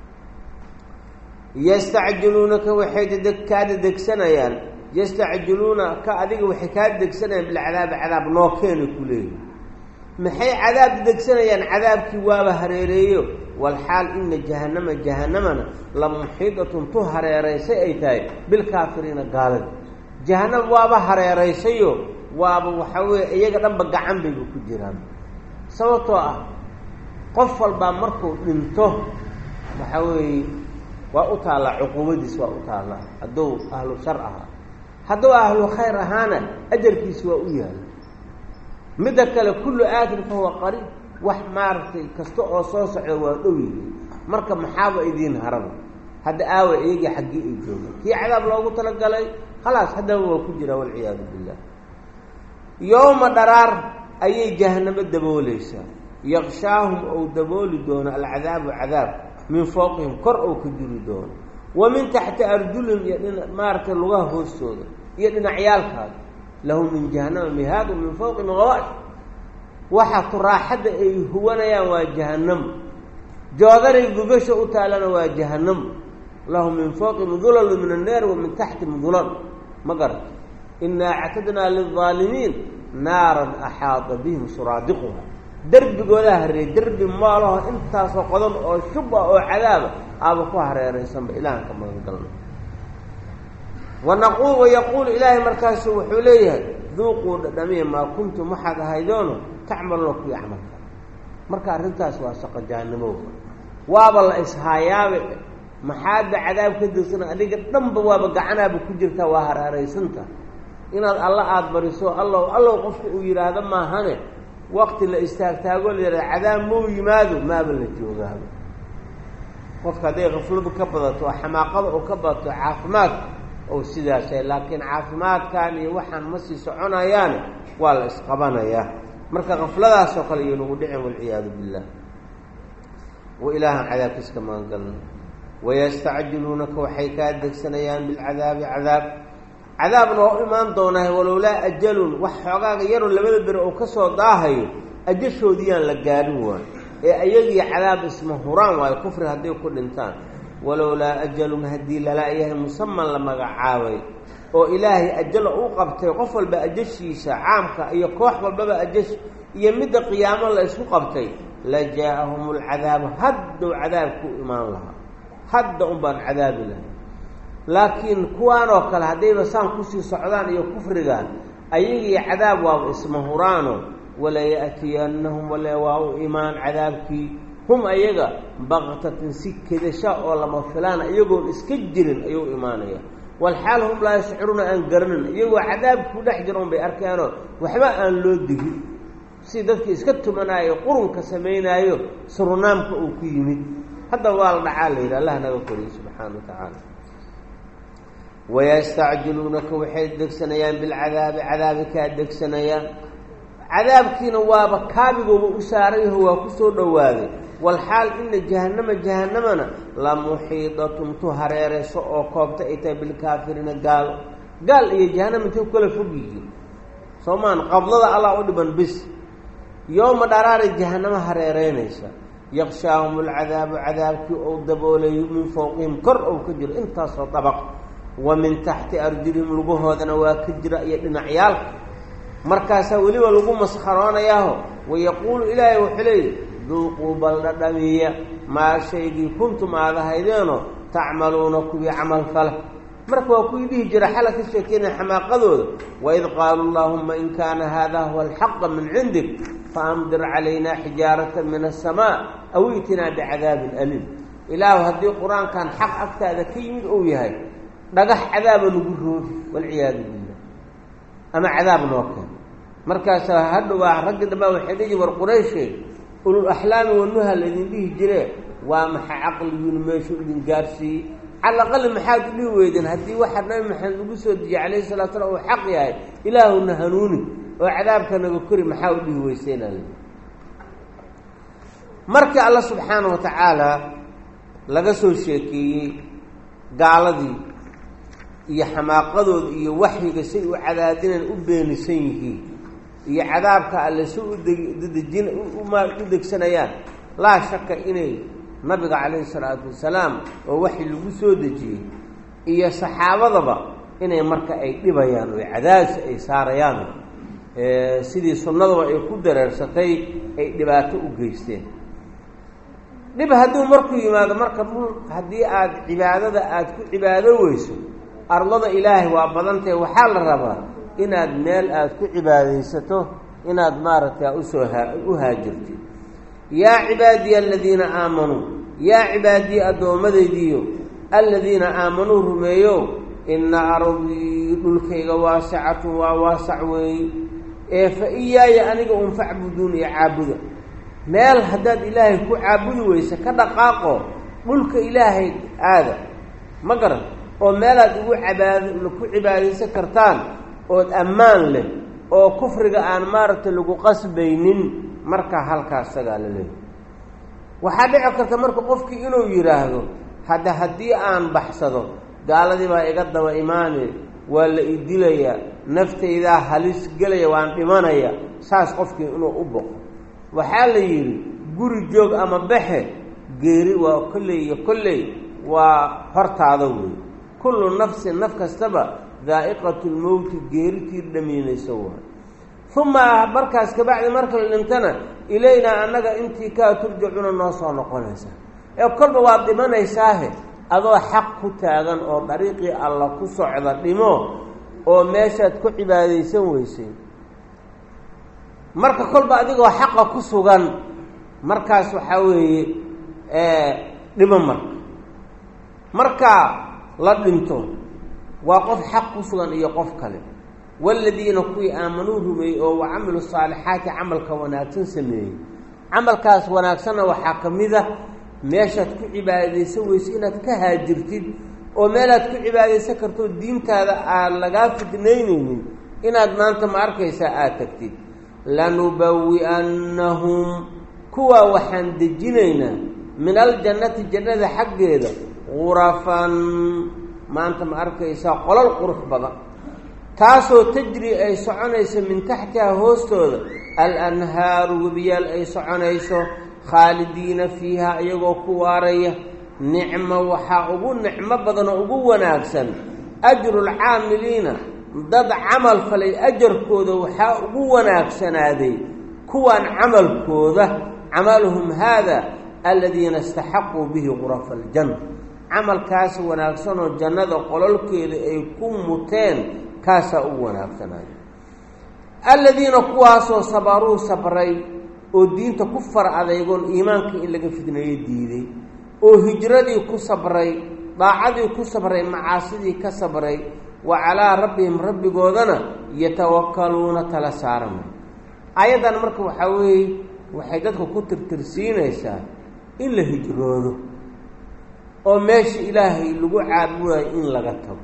yastacjiluunaka waxay kaa degsanayaan, yastacjiluunaka adiga waxay kaa degsanayaan bilcadaabi cadaab noo keena ku leeyihi. maxay cadaab degsanayaan? cadaabkii waaba hareereeyo, walxaal ina jahanamana la muxiidatun tu hareeraysay ay tahay bilkaafiriina gaalada. jahanam waaba hareeraysayo waaba waxaa weeye iyaga dhanba gacan bayba ku jiraan. sababtoo ah qof walbaa markuu dhinto waxaa weeye waa u taallaa cuquubadiis, waa u taallaa hadduu ahlu shar ahaa. hadduu ahlu khayr ahaana ajarkiis waa u yaala. midda kale kullu aatin fa huwa qariib, wax maaragtay kasta oo soo socda waa dhow yihiin. marka maxaaba idiin haraba? hadda aawa iyagii xaggii ay joogaan. kii cadaab loogu talagalay khalaas haddaba waa ku jiraa walciyaadu billah. yowma dharaar ayay jahanamo daboolaysaa, yaqshaahum ou dabooli doono alcadaabu cadaab min fowqihim kor ou ka jiri doono, wa min taxti arjulihim iyo maaragtay lugaha hoostooda iyo dhinacyaalkaada. lahum min jahanama mihaadu min fowqihim gawaash. waxa turaaxadda ay huwanayaan waa jahanamo, joodaray gubasha u taalana waa jahanamo. lahum min fowqihim dulalu min annaar wa min taxtihim dulal. ma garat inaa actadnaa lilظaalimiin naaran axaada bihim suraadiquha. derbigoodaa hareeyey, derbi maalaho intaasoo qodan oo shuba oo cadaaba aaba ku hareeraysanba. ilaahan ka magan galna. wayaquulu ilaahay markaasu wuxuu leeyahay duuquu dhadhamiya maa kuntum waxaad ahaydoono tacmaluuna kuwii camalka. marka arrintaas waa shaqo jahanamowga, waaba la ishaayaaba. maxaadba cadaab ka degsana? adiga dhanba waaba gacanaaba ku jirtaa, waa hareeraysanta. inaad alla aada bariso allow qofka uu yidhaahdo maahane waqti la istaagtaago la yidhahda cadaab mau yimaado maaba la joogaaba. qofka hadday kafladu ka badato oo xamaaqada oo ka badato caafimaad oo sidaasay, laakiin caafimaadkan iyo waxaan ma sii soconayaane waa la isqabanayaa. marka kafladaasoo kale iyo nagu dhicin walciyaadu billah. wa ilaahan cadaabkiis ka magan galna. wayastacjiluunaka waxay kaa degsanayaan bilcadaabi cadaabna waa u imaan doonaa. walowlaa ajalun wax xoogaaga yaroo labada beri oo kasoo daahayo ajashoodiyaan la gaadhin waayo, ee ayagii cadaab isma huraan waayo kufri hadday ku dhintaan. walowlaa ajalun haddii lalaayahay musaman la magacaabay oo ilaahay ajalo u qabtay, qof walba ajashiisa caamka iyo koox walbaba ajash iyo midda qiyaamo la isku qabtay, la jaa-ahum lcadaabu hadduu cadaabku imaan lahaa. hadda un baan cadaabi lahay. laakiin kuwaan oo kale haddayba saan kusii socdaan iyo kufrigaan, ayagii cadaab waaba isma huraano. walaya'tiyannahum wale waa u imaan cadaabkii hum ayaga baktatan si kedasha oo lama filaana iyagoon iska jirin ayuu imaanaya. walxaal hum laa yashcuruuna aan garanin, iyagoo cadaabku dhex jira un bay arkaanoo waxba aan loo digin. si dadkii iska tumanaayo qurunka samaynaayo surnaamka uu ku yimid. hadda waa la dhacaa la yidhi, allah naga koriye subxaana wa tacaala. wayastacjiluunaka waxay degsanayaan bilcadaabi cadaabi kaa degsanayaan. cadaabkiina waaba kaabigooba u saarayaho waa ku soo dhowaaday. walxaal ina jahanamana la muxiidatun tu hareerayso oo koobta ay tahay bilkaafiriina gaal iyo jahanama intay ku kala fog yihiin. soomaan qablada allah u dhiban bis. yowma dharaaray jahanamo hareereynaysa, yaqshaahum alcadaabu cadaabkii ou daboolayo min fowqihim kor ou ka jiro intaasoo dabaq, wa min taxti arjulihim lugahoodana waa ka jira iyo dhinacyaalka. markaasaa weliba lagu maskharoonayaaho wayaquulu ilaahay wuxuu leeyahy duuquu baldhadhamiya maa shaygii kuntum aada haydeeno tacmaluuna kuwii camal fala marka waa kuwii dhihi jira xala ka sheekeynaya xamaaqadooda waid qaaluu allaahumma in kaana hada huwa alxaqa min cindik faamdir calaynaa xijaarata min aلsamaa aw itinaa bicadaabin aliim ilaahu haddii qur-aankan xaq agtaada ka yimid ou yahay dhagax cadaaba nagu roogi walciyaadu billah ama cadaab noo keen markaasaa hadhowaa raggi dambaa waxay dhihi war qurayshe ulul axlaami wanuha laydin dhihi jire waa maxa caqligiinu meeshu idin gaarsiiyey cala aqali maxaad u dhihi weydeen haddii waxaa nabi maxamed ugu soo dejiyey calayhi salatu slam uu xaq yahay ilaahuna hanuuni oo cadaabka naga kori maxaa u dhihi weyseenal markii alla subxaana wa tacaala laga soo sheekeeyey gaaladii iyo xamaaqadooda iyo waxyiga say u cadaadinaan u beenisan yihiin iyo cadaabka alle si u degsanayaan laa shaka inay nabiga calayhi salaatu wasalaam oo waxi lagu soo dejiyey iyo saxaabadaba inay marka ay dhibayaan oo cadaadis ay saarayaan sidii sunnadaba ay ku dareersatay ay dhibaato u geysteen dhib hadduu markuu yimaado marka dhul haddii aada cibaadada aada ku cibaado weyso ardada ilaahay waa badantahe waxaa la rabaa inaad meel aada ku cibaadaysato inaad maaragtay u haajirtid yaa cibaadiya aladiina aamanuu yaa cibaadiya addoommadaydiiyo aladiina aamanuu rumeeyo ina ardii dhulkayga waasicatun waa waasac weey fa iyaaya aniga un facbuduun iyo caabuda meel haddaad ilaahay ku caabudi weysa ka dhaqaaqo dhulka ilaahay aada ma garan oo meelaad ku cibaadaysan kartaan ood ammaan leh oo kufriga aan maaragtay lagu qasbaynin markaa halkaas sagaa la leeyahy waxaa dhici karta marka qofkii inuu yidhaahdo haddii aan baxsado gaaladii baa iga daba imaane waa la idilayaa naftaydaa halis gelaya waan dhimanaya saas qofkii inuu u boqo waxaa la yidhi guri joog ama baxe geeri waa kolley iyo kolley waa hortaada wey kullu nafsin naf kastaba daa'iqatu lmowti geeritii dhamiinayso waay uma markaas kabacdi marka la dhintana ilaynaa annaga intii kaa turjacuna noo soo noqonaysa ee kolba waad dhimanaysaahe adoo xaq ku taagan oo dariiqii alla ku socda dhimo oo meeshaad ku cibaadaysan weysay marka kolba adigoo xaqa ku sugan markaas waxaa weeye dhimo marka la dhinto waa qof xaq ku sugan iyo qof kale waaladiina kuwii aamanuu rumeeyey oo wacamilu saalixaati camalka wanaagsan sameeyey camalkaas wanaagsanna waxaa ka mid a meeshaad ku cibaadaysan weyso inaad ka haajirtid oo meelaad ku cibaadaysan karto diintaada aan lagaa fidnaynaynin inaad maanta ma arkaysaa aada tagtid lanubawi'annahum kuwaa waxaan dejinaynaa min aljannati jannada xaggeeda gurafan maanta ma arkaysaa qolol qurux badan taasoo tajri ay soconayso min taxtiha hoostooda alanhaaru webiyaal ay soconayso khaalidiina fiiha iyagoo ku waaraya nicmo waxaa ugu nicmo badan oo ugu wanaagsan ajrulcaamiliina dad camal falay ajarkooda waxaa ugu wanaagsanaaday kuwaan camalkooda camaluhum haada aladiina istaxaquu bihi gurafa aljanna camalkaas wanaagsanoo jannada qololkeeda ay ku muteen kaasaa ugu wanaagsanaaday aladiina kuwaasoo sabaruu sabray oo diinta ku far adaygoon iimaanka in laga fidneeyo diiday oo hijradii ku sabray daacadii ku sabray macaasidii ka sabray wa calaa rabbihim rabbigoodana yatawakkaluuna tala saaranay aayaddan marka waxaa weeye waxay dadka ku tirtirsiinaysaa in la hijroodo oo meesha ilaahay lagu caabudayo in laga tago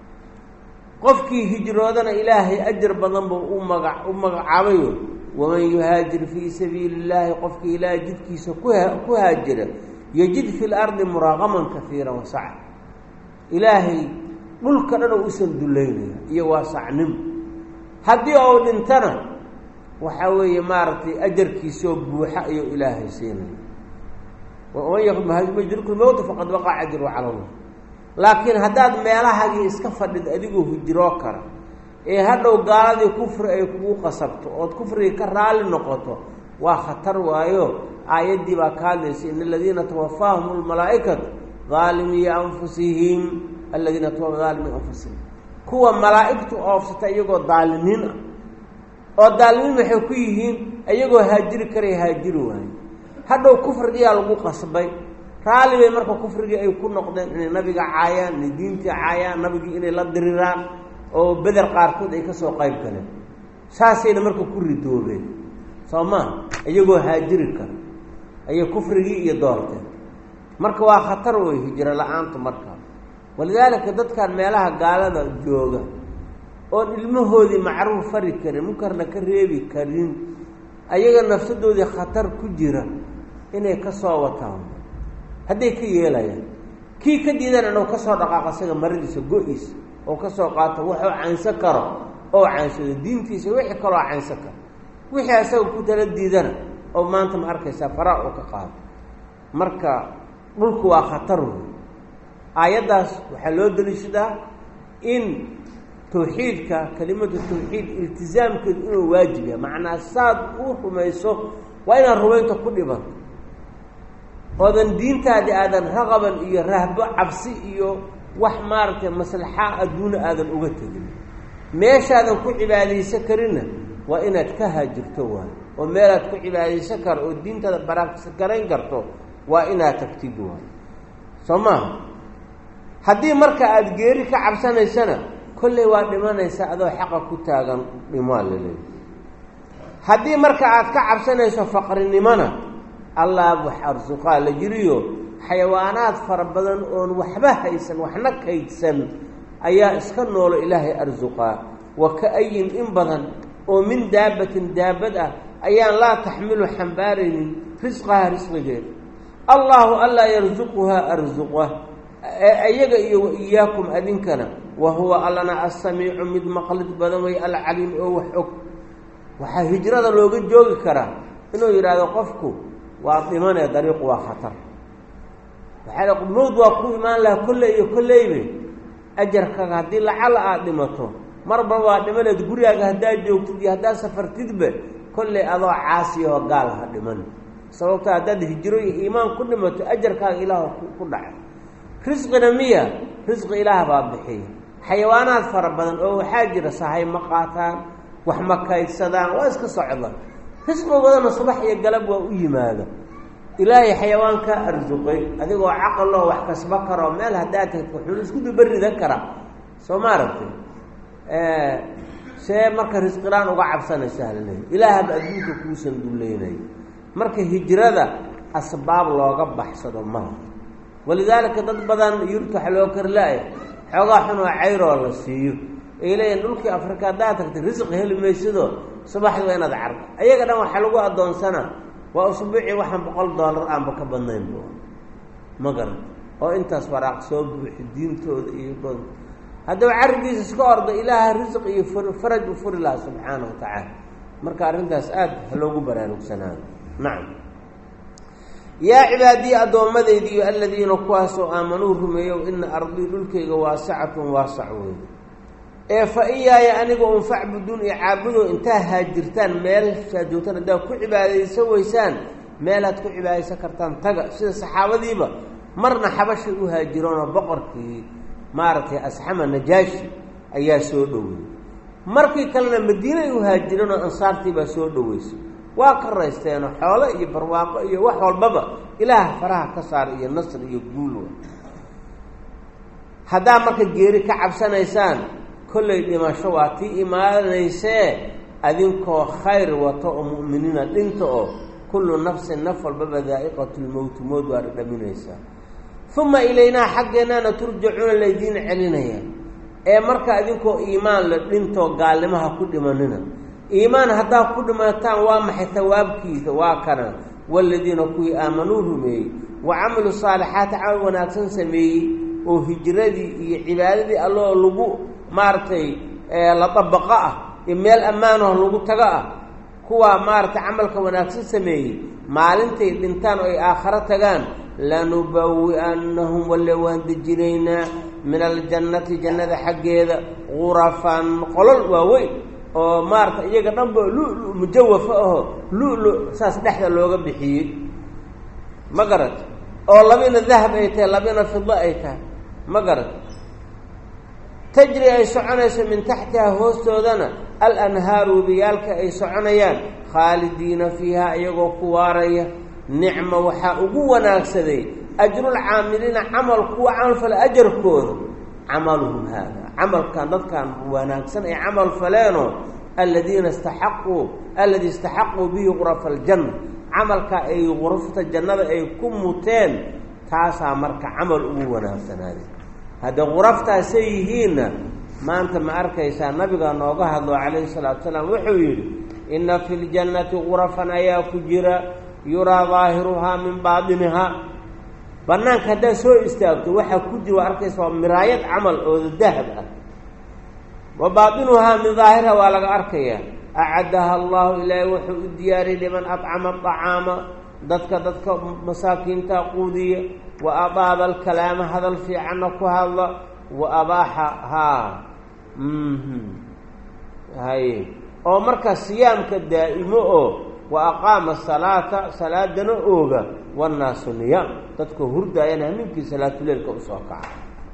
qofkii hijroodana ilaahay ajar badan buu u magacaabayo waman yuhaajir fii sabiili illaahi qofkii ilaahay jidkiisa ku haajira yajid fi lardi muraaqaman kafiira wasaca ilaahay dhulka dhan oo usan dullaynaya iyo waasacnimo haddii ou dhintana waxaa weeye maaragtay ajarkiisoo buuxa ayuu ilaahay siinaya waman yajidku lmowta faqad waqaca ajruhu cala allah laakiin haddaad meelahagii iska fadhid adigoo hijroo kara ee hadhow gaaladii kufri ay kugu qasabto ood kufrigii ka raalli noqoto وخطر وايو آيات دي باكاليس إن الذين توفاهم الملائكة ظالمي أنفسهم الذين توفاهم ظالمي أنفسهم كوا ملائكة أوفستا يقول ظالمين والظالمين محكويهم أيقوا هاجر كري هاجروا هذا كفر دي على قصبي رالي بمركو كفر دي يكون نقدين إن النبي عايا إن دينتي عايا نبي إن لا دريران أو بدر قاركود أي كسو قيب كلام ساسي مركو كوري دوبه سوما أيقوا هاجر كر أي كفر دي يدورته مركو خطر وهجر لعنت مركو ولذلك دد كان meelaha gaalada jooga oo ilmahoodii macruuf fari karin munkarna ka reebi karin ayaga nafsadoodii khatar ku jira inay ka soo wataan haday ka yeelayaan kii ka diidan inuu ka soo dhaqaaqo isaga maradiisa go'is oo ka soo qaato wuxuu caansan karo oo caansado diintiisa wixii kale oo caansan karo wixii asaga ku tala diidana oo maanta ma arkaysa faraa oo ka qaado marka dhulku waa khatar آياتاس وحلو دليشدا إن توحيدك كلمة التوحيد التزام كده واجبة معنى صاد وما يسوق وين الرواية كل يوم هذا الدين تادي هذا رغبا إيه رهبة عبسي إيه وحمارة مصلحة دون هذا الوقت ماش هذا كل عبادي سكرنا وإن تكهجر توه ومالا كل عبادي سكر والدين تادي براك سكرين كرتو وإن تكتبوها سماه haddii marka aad geeri ka cabsanaysana kulli waa dhimanaysa adoo xaq ku taagan dhimaan leeyahay haddii marka aad ka cabsanayso faqrinimana Allah wax arzuqa la jiriyo xayawaanaad farabadan oo waxba haysan waxna kaydsan ayaa iska nool ilaahay arzuqa wa kaayin in badan oo min daabatin daabada ayaan la taxmilu xambaarin rizqaha rizqigeed Allah alla yarzuquha arzuqa ayaga iyo iyaakum adinkana wa huwa allana as-sami'u mid maqlid badan way al-alim oo wax og waxa hijrada looga joogi karaa inuu yiraahdo qofku waa dhimanay dariiq waa khatar waxa la qudmood waa ku imaan la kulleeybe ajarka hadii lacal aad dhimato marba waa dhimaneed guriyaaga hadaa joogtid iyo hadaa safartidba kulli adoo caasi oo gaal ha dhiman sababta hadaa hijro iyo iimaan ku dhimato ajarka ilaahu ku dhacay رزقنا مية رزق إله بابحي حيوانات فربنا أو حاجر صحيح مقاطان وحمكة السدان واسك صعبة رزق بدنا صباح يقلب وإيه ماذا إلهي حيوانك أرزقي هذا هو عقل الله وحكس بكرة ومال هداتك وحلوس كده بري ذكرة سو ما عرفتي شيء مركز رزق لان وقعب سنة سهل لي إله بأدوك كوسن دوليني مركز هجرة أسباب الله قبح صدى الله ولذلك ضد بدن يرتح لو كرلاي xogaa xun oo cayro la siiyo ilaa dhulkii Afrika daadagta rizq heli meeshido subaxdii inaad carab ayaga dhan waxa lagu adoonsana waa usbuuci waxan $100 aan ka badnayn ma garan oo intaas waraaq soo buuxi diintooda iyo god hadda carbiis iska ordo ilaaha rizq iyo faraj u fur ilaa subhanahu wa ta'ala marka arintaas aad loogu baraarugsanaa nacam يا عبادي أدومديدي الذين قاسوا آمنوا رميوا إن أرضي للكيغ واسعة واسعون فإياي أنيقوا أنفع بدون إعابدوا انتهى هاجرتان ميل شاجوتان داو كل عبادي سويسان ميلات كل عبادي سكرتان تقع سيدة صحابة ديبا مرنا حبشي هاجرون بقركي مارتي أسحما نجاشي أيها سودوي مركي كلنا مدينة يهاجرون أنصارتي بسودويس وكريستين حوله iyo barwaaqo iyo wax walbaba ilaah faraha ka saar iyo nasr iyo guul hadaa marka geeri ka cabsanaysaan kulay dhimasho waati imaanaysee adinkoo khayr wato oo muuminiina dhinto oo kullu nafsin nafal babadaa'iqatul mawt mood waa dhaminaysa thumma ilayna xaqeena turjacuuna leedin celinaya ee marka adinkoo iimaan la dhinto gaalnimaha ku dhimanina إيمان هذا كل ما تان وامح ثوابكي ثواكنا والذين كوي آمنوا بمي وعملوا الصالحات عونا تنسمي وهجردي عبادتي الله لقو مارتي لطبقاء إميال أمانه لقو تقاء كوا مارت عملك وناكسسمي مالنتي دنتان أي آخرة تقان لنبوئنهم واللوان دجرينا من الجنة جنة حقيدة غرفا قلل ووي oo maarta iyaga dhanba lu'lu mujawaf ah lu'lu saas dhexda looga bixiyay ma garad oo labina dahab ay tahay labina fidda ay tahay ma garad tajri ay soconayso min taxtiha hoostoodana al-anhaaru biyaalka ay soconayaan khaalidiina fiiha iyagoo ku waaraya nicma waxaa ugu wanaagsaday ajrul caamiliina camal kuwa camalfala ajarkooda camaluhum haada camalkan dadkan wanaagsan ay camal faleeno alladii istaxaquu bihi qurafa aljanna camalka ay qurafta jannada ay ku muteen taasaa marka camal ugu wanaagsanaaday hadda quraftaasay yihiinna maanta ma arkaysaa nabiga nooga hadlo calayhi salaatu wasalaam wuxuu yidhi inna fi ljannati qurafan ayaa ku jira yuraa daahiruhaa min baadinihaa banaanka haddaad soo istaagto waxaa ku jira waa arkaysa waa miraayad camal oo dahab ah wa baadinuhaa min daahiriha waa laga arkayaa acaddaha allahu ilaahay wuxuu u diyaariyay liman acama acaama dadka masaakiinta quudiya wa adaaba alkalaama hadal fiicanna ku hadla wa abaaxa haye oo marka siyaamka daa'imo oo wa aqaama salaata salaadana ooga wannaasu niyaam dadka hurdaayana habeenkii salaatuleelka usoo kaca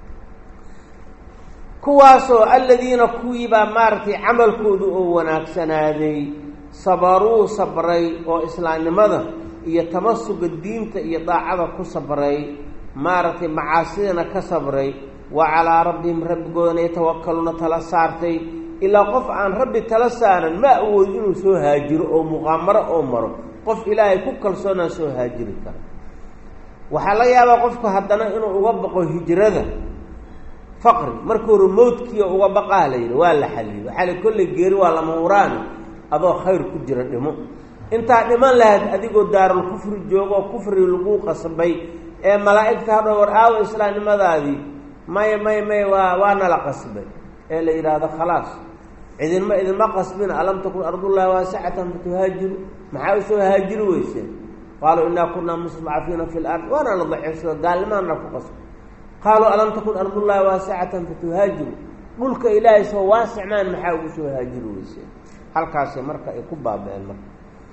kuwaasoo aladiina kuwiibaa maaragtay camalkoodu oo wanaagsanaaday sabaruu sabray oo islaamnimada iyo tamasuga diinta iyo daacada ku sabray maaragtay macaasidana ka sabray wa calaa rabbihim rabbigoodana yatawakkaluuna tala saartay ilaa qof aan rabbi tala saaran ma awoodo inuu soo haajiro oo muqaamaro oo maro qof ilaahay ku kalsoonaa soo haajiri kara waxaa laga yaabaa qofku haddana inuu uga baqo hijrada faqri marka hore mawdkiiyo uga baqaa la yidhi waa la xaliyey waxaa la kolley geeri waa lama huraana adoo khayr ku jira dhimo intaa dhiman lahayd adigoo daarul kufri joogo oo kufri lagu qasbay ee malaa'igta hadhow war aawo islaamnimadaadii may waana la qasbay ee la yidhaahdo khalaas idinma qasbina alam takun ardullahi waasicatan fatuhaajiru maxaa usoo haajiri weyseen qaaluu innaa kunaa mustadcafiina fi lard waana la daciifsado gaalnimaana ku qasbo qaaluu alam takun ardullahi waasicatan fatuhaajiru dhulka ilaahay soo waasicmaan maxaa ugu soo haajiri weyseen halkaasay marka ay ku baaba-een marka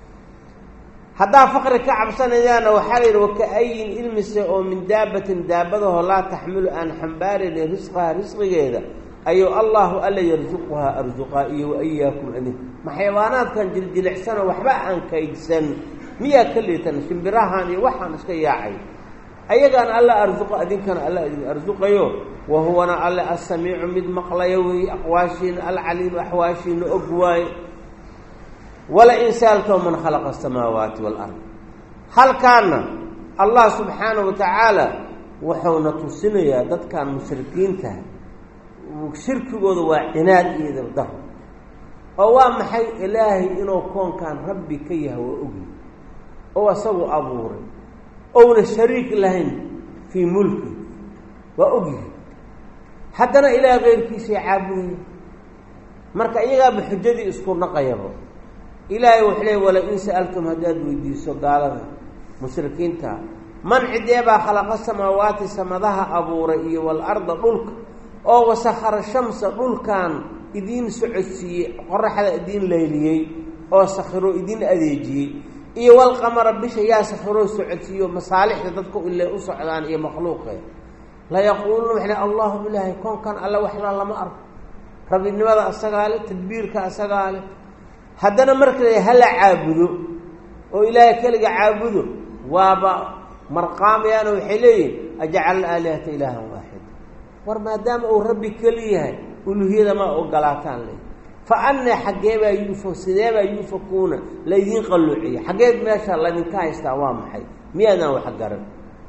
haddaa faqri ka cabsanayaana waxaa la yidhi waka-ayin ilmise oo min daabatin daabadahoo laa taxmilu aan xambaarayni risqaha risqigeeda ayuu allahu alla yarsuquhaa arsuqaa iyo waiyaakum adin ma xayawaanaadkan jiljilicsanoo waxba aan kaydsan miyaa ka liitan shimbirahan iyo waxaan iska yaacay ayagaan alla arsuqo adinkana alla idin arsuqayo wa huwana alle assamiicu mid maqlayo weeye aqwaashiina alcaliimu axwaashiina og waaye wala in saaltoo man khalaqa asamaawaati waalard halkaana allah subxaanahu watacaala wuxuuna tusinayaa dadkan mushrikiinta shirkigooda waa cinaad iyo dabdaro oo waa maxay ilaahay inuu koonkan rabbi ka yahay waa ogi oo isagu abuuray ouna shariik lahayn fii mulki waa ogyihi haddana ilaah keyrkiisay caabudaya marka iyagaaba xujadii isku naqayaba ilaahay wuxuu leey wala in sa'altum haddaad weydiiso gaalada mushrikiinta man cideebaa khalaqa samaawaati samadaha abuuray iyo walarda dhulka oo wasakhara shamsa dhulkan idiin socodsiiyey qoraxda idiin layliyey oo sakhiro idiin adeejiyey iyo walqamara bisha yaa sakhiroo socodsiiyo masaalixda dadku ilay u socdaan iyo makhluuqeed layaquuluuna waxay allahu ilaahay koonkan alla waxla lama arko rabbinimada asagaa leh tadbiirka asagaa leh haddana marka la hala caabudo oo ilaahay keliga caabudo waaba marqaamayaana waxay leeyihin ajcal aalihata ilaahan waaxida war maadaama uu rabbi keli yahay uluhiyada ma ogolaataan le fa anna xaggeebaa sideebaa yuufakuuna laydiin qalluuciya xaggeed meesha laydinka haystaa waa maxay miyaadaan wax garan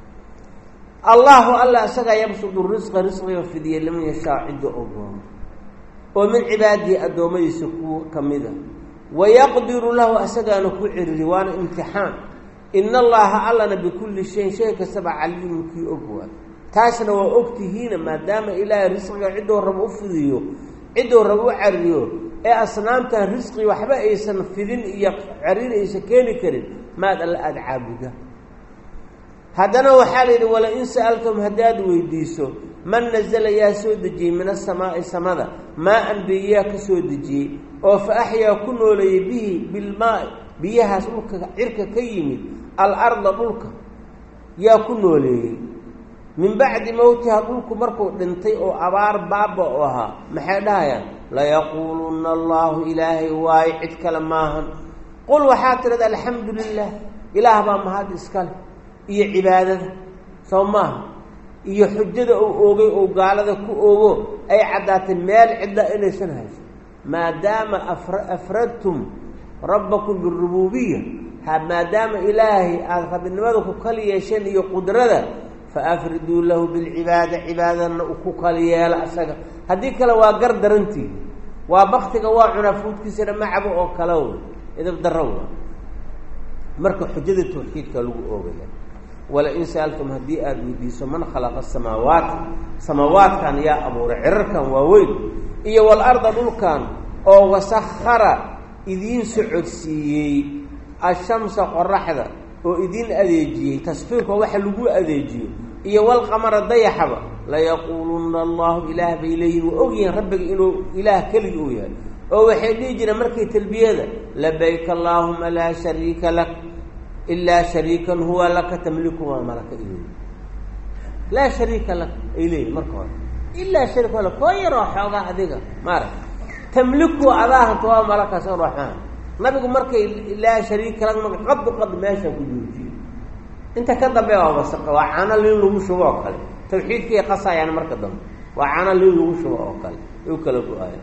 allahu alla isagaa yabsudu risqiga fidiya liman yashaa cidda ogoomo oo min cibaadihi addoommadiisa ku ka mida wayaqdiru lahu asagaana ku ciriri waana imtixaan ina allaha allana bikulli shayin shay kastaba caliimun kii og waa taasna waa ogtihiina maadaama ilaahay risqiga ciddou rabo u fidiyo ciddou rabo u cariyo ee asnaamtan risqi waxba aysan fidin iyo cariir aysan keeni karin maad alla aada caabuda haddana waxaa la yidhi wala in sa'altum haddaad weydiiso man nazala yaa soo dejiyey min asamaa'i samada maa-an biyaa ka soo dejiyey oo fa axyaa ku nooleeyey bihi bilmaa biyahaas dhulka cirka ka yimid al-arda dhulka yaa ku nooleeyey min bacdi mowtiha dhulku markuu dhintay oo abaar baaba u ahaa maxay dhahayaan layaquuluna allaahu ilaahay waayo cid kale maahan qul waxaa tirada alxamdu lilah ilaah baa mahad iskale iyo cibaadada soo maaha iyo xujada uu oogay oo gaalada ku oogo ay caddaatay meel cidla inaysan hayso maadaama afradtum rabbakum birububiya maadaama ilaahay aada rabbinimada ku kala yeesheen iyo qudrada fa afriduu lahu bilcibaada cibaadana ku kala yeela asaga haddii kale waa gar darantii waa baktiga waa cunaa fuudkiisana macabo oo kale w idab darrow marka xujada tawxiidka lagu oogaya walain sa'altum haddii aada weydiiso man khalaqa asamaawaati samaawaadkan yaa abuuray cirarkan waaweyn iyo walarda dhulkan oo wasakhara idiin socodsiiyey ashamsa qoraxda oo idiin adeejiyey tasfiirka waxa lagu adeejiyo iyo walqamara dayaxaba layaquuluna allahu ilaah bay leeyihin waa ogyihiin rabbiga inuu ilaah keligii uu yahay oo waxay dhihi jireen markay talbiyada labayka allaahuma laa shariika lak ilaa shariikan huwa laka tamliku waa malaka iley laa shariika lak ay leeyihin marka hore ilaa shariik lak koo yaroo xoogaa adiga maarag tamliku adaahanka waa malakaas raxmaan nabigu markay laa shariika lak qad meesha ku joojiyo inta ka dambe waa wasaqa waa caano liin lagu shubo oo kale tawxiidkii qasayaan marka dambe waa caano liin lagu shubo oo kale u kala go-aaya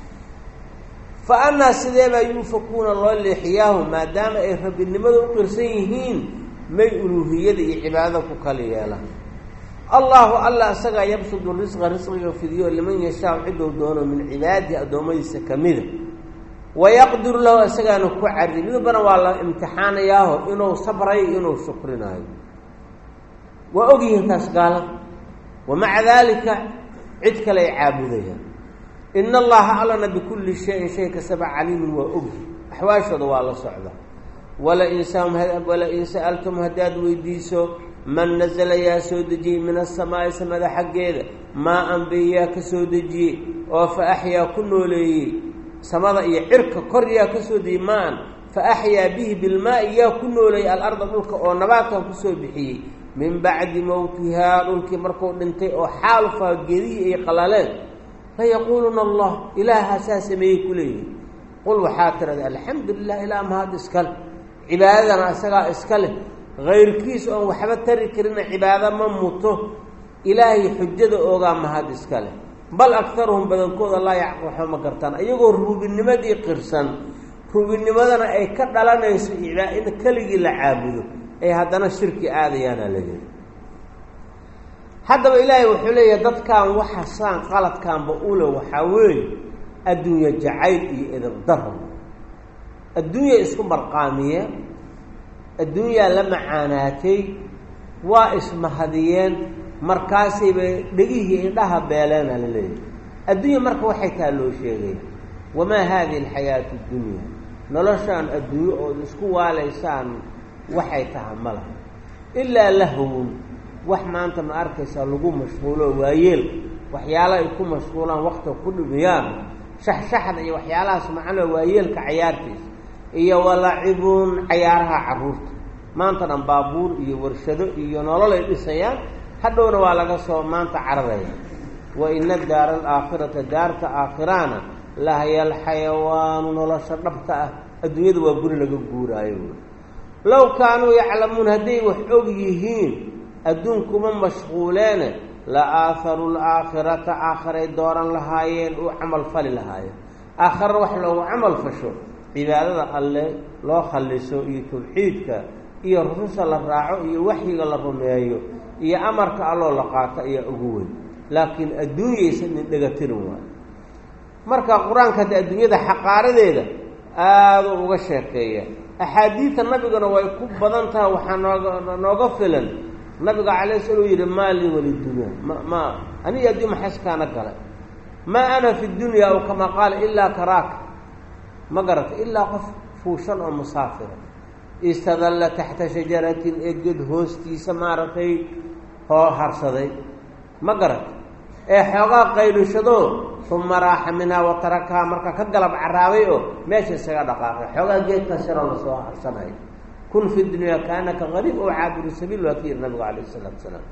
fa annaa sideebaa yuufakuuna loo leexiyaahu maadaama ay rabbinimada u qirsan yihiin may uluuhiyada iyo cibaadada ku kala yeelaan allahu alla isagaa yabsudu risqiga fidiyo liman yashaa cidou doono min cibaadihi addoommadiisa kamida wayaqdiru lahu isagaana ku cari midbana waa la imtixaanayaaho inuu sabrayo inuu shukrinaayo waa ogyihiin taas gaalada wamaca daalika cid kale ay caabudayaan ina allaha allana bikulli shayin shay kastaba caliimin waa ogyi axwaashooda waa la socda walain sa'altum haddaad weydiiso man nazala yaa soo dejiyey min asamaa'i samada xaggeeda maa anbiyaa ka soo dejiyey oo fa axyaa ku nooleeyey samada iyo cirka kor yaa ka soo dejiyey maan fa axyaa bihi bilmaa'i yaa ku nooleeyey alarda dhulka oo nabaadkan kusoo bixiyey min bacdi mowtihaa dhulkii markuu dhintay oo xaalufaa geedihii ay qalaleen layaquuluna allah ilaahaa sameeyey ku leeyihi qul waxaa tirada alxamdu lilah ilaa mahad iskale cibaadadana isagaa iska leh kayrkiis oon waxba tari karina cibaado ma muto ilaahay xujada oogaa mahad iska leh bal aktaruhum badankooda laa yacqilxo ma gartaan iyagoo rububinimadii qirsan rububinimadana ay ka dhalanayso in keligii la caabudo ay haddana shirki aadayaana leeyahay haddaba ilaahay wuxuu leeyahay dadkan waxa saan qaladkaanba ule waxaa weeye adduunye jacayl iyo edabdaro adduunya isku marqaamiye adduunyaa la macaanaatay waa ismahadiyeen markaasayba dhegihii indhaha beeleena la leeyahay adduunya marka waxay taa loo sheegaya wamaa haadihi alxayaatu addunya noloshaan adduunyo ood isku waalaysaan waxay taha ma laha ilaa lahwun wax maanta ma arkaysaa lagu mashquulo waayeel waxyaala ay ku mashquulaan waktiga ku dhumiyaan shaxshaxda iyo waxyaalahaas macnaa waayeelka cayaartiisa iyo walacibun cayaaraha carruurta maanta dhan baabuur iyo warshado iyo nolol ay dhisayaan hadhowna waa laga soo maanta cararaya wa ina daara alaakhirata daarta aakhiraana lahya alxayawaanu nolosha dhabta ah adduunyada waa guri laga guuraayo low kaanuu yaclamuun hadday wax og yihiin adduunkuma mashquuleene la aaharu laakhirata aakhiray dooran lahaayeen u camal fali lahaayeen aakhara wax loogu camal fasho cibaadada alle loo khalliso iyo tawxiidka iyo rususha la raaco iyo waxyiga la rumeeyo iyo amarka alloo la qaato ayaa ugu weyn laakiin adduunyaysan indhegatirin waayo marka qur-aanka hadda adduunyada xaqaaradeeda aada uga sheekeeya axaadiidta nabigana way ku badan tahay waxaa nooga filan nabiga calay sala u yidhi maa lii walidunya ma aniga adduun maxaskaana galay maa ana fi dunya aw kamaa qaala ilaa karaaka ma garata ilaa qof fuushan oo musaafira istadalla taxta shajaratin ee ged hoostiisa maaragtay hoo harsaday ma garata xoogaa qaylishado uma raaxa minhaa wa tarakahaa marka ka galab caraabay oo meesha isaga dhaqaaqay xoogaa geedka sharoo lasoo harsanayo kun fi dunya kaanaka qariib oo caabiru sabiil waa ka yiri nabigu calayh isalaatu wasalaam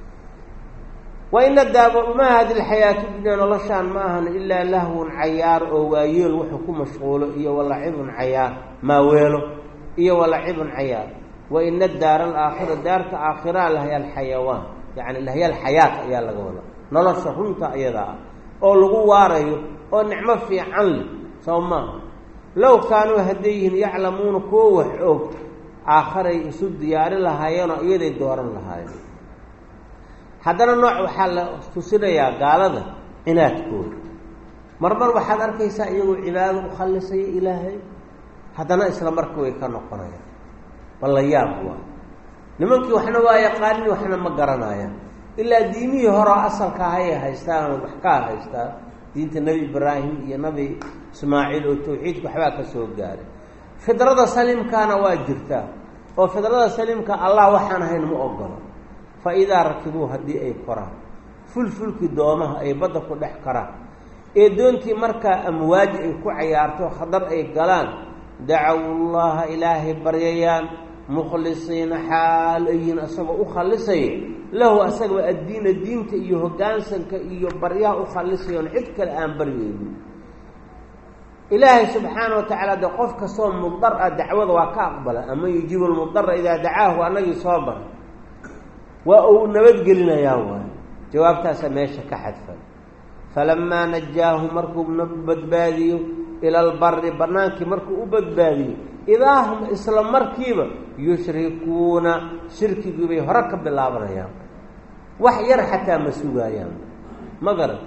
waina daaba ma hadi lxayaatu dunya noloshaan ma ahan ilaa lahwun cayaar oo waayeel wuxuu ku mashquulo iyo walacibun cayaar maaweelo iyo walacibun cayaar waina daara alaakhira daarta aakhira lahya alxayawaan yani lahya alxayaat ayaa laga wada nolosha runta iyadaa ah oo lagu waarayo oo nicmo fiican leh soo maaha low kaanuu hadday yihiin yaclamuuna kuwo wax og aakharay isu diyaari lahaayeenoo iyaday dooran lahaayeen haddana nooc waxaa la tusinayaa gaalada cinaadkooda marmar waxaad arkaysaa iyagoo cibaadada u khallisaya ilaahay haddana isla marka way ka noqonayaan balla yaab waa nimankii waxna waa yaqaanin waxna ma garanayaan ilaa diimihii horeo asalka ahay haystaan wax kaa haystaan diinta nebi ibraahim iyo nabi ismaaciil oo tawxiidka waxbaa ka soo gaaray fidrada saliimkaana waa jirtaa oo fidrada saliimka allah waxaan ahayn ma ogolo fa idaa rakibuu haddii ay koraan fulfulkii doomaha ay badda ku dhex karaan ee doontii markaa amwaaji ay ku cayaarto khadar ay galaan dacaw llaha ilaahay baryayaan mukhlisiina xaal ayihiin asagoo u khallisaya lahu asagaba addiina diinta iyo hoggaansanka iyo baryaha u khallisayoon cid kale aan baryeynin ilaahay subxaana wa tacaala de qof kastoo mudar ah dacwada waa ka aqbala ama yujiibu lmudara idaa dacaahu anagii soo baray waa uu nabadgelinayaa waay jawaabtaasa meesha ka xadfan falamaa najaahu markuu badbaadiyo ila albari bannaankii markuu u badbaadiyo idaa hum isla markiiba yushrikuuna shirkigii bay hore ka bilaabanayaan wax yar xataa ma sugaayaan ma garat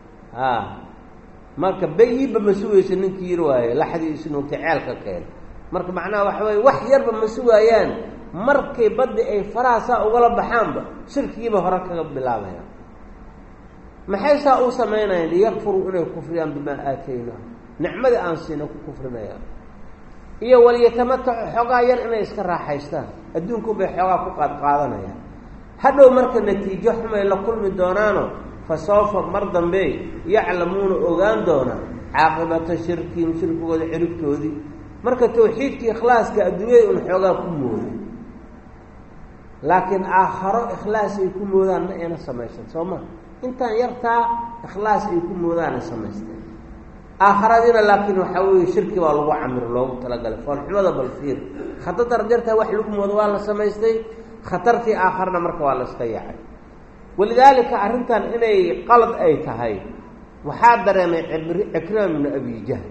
marka bayiba ma sugayso ninkii yiri waaye laxdii isnuugtay ceelka keen marka macnaha waxa weye wax yarba ma sugaayaan markay baddi ay faraha saa ugala baxaanba shirkigiiba hore kaga bilaabayaan maxay saa u samaynayaan liyakfuruu inay kufriyaan bimaa aataynaa nicmadii aan siina ku kufrinayaan iyo walyatamatacu xoogaa yar inay iska raaxaystaan adduunku bay xoogaa ku qaadqaadanayaan hadhow marka natiijo xumay la kulmi doonaano fa sawfa mar dambe yaclamuuna ogaan doonaa caaqibata shirkihim shirkigooda ciribtoodii marka tawxiidkii ikhlaaska adduunyada un xoogaa ku mooda laakiin aakharo ikhlaas ay ku moodaan ma ayna samaysan soo ma intaan yartaa ikhlaas ay ku moodaanay samaysteen aakharadiina laakiin waxaa weeye shirki baa lagu camiro loogu talagalay foolxumada balfiir khadadar jartaa wax lagu moodo waa la samaystay khatartii aakharna marka waa la iska yacay walidaalika arrintan inay qalad ay tahay waxaa dareemay cikrima bnu abi jahl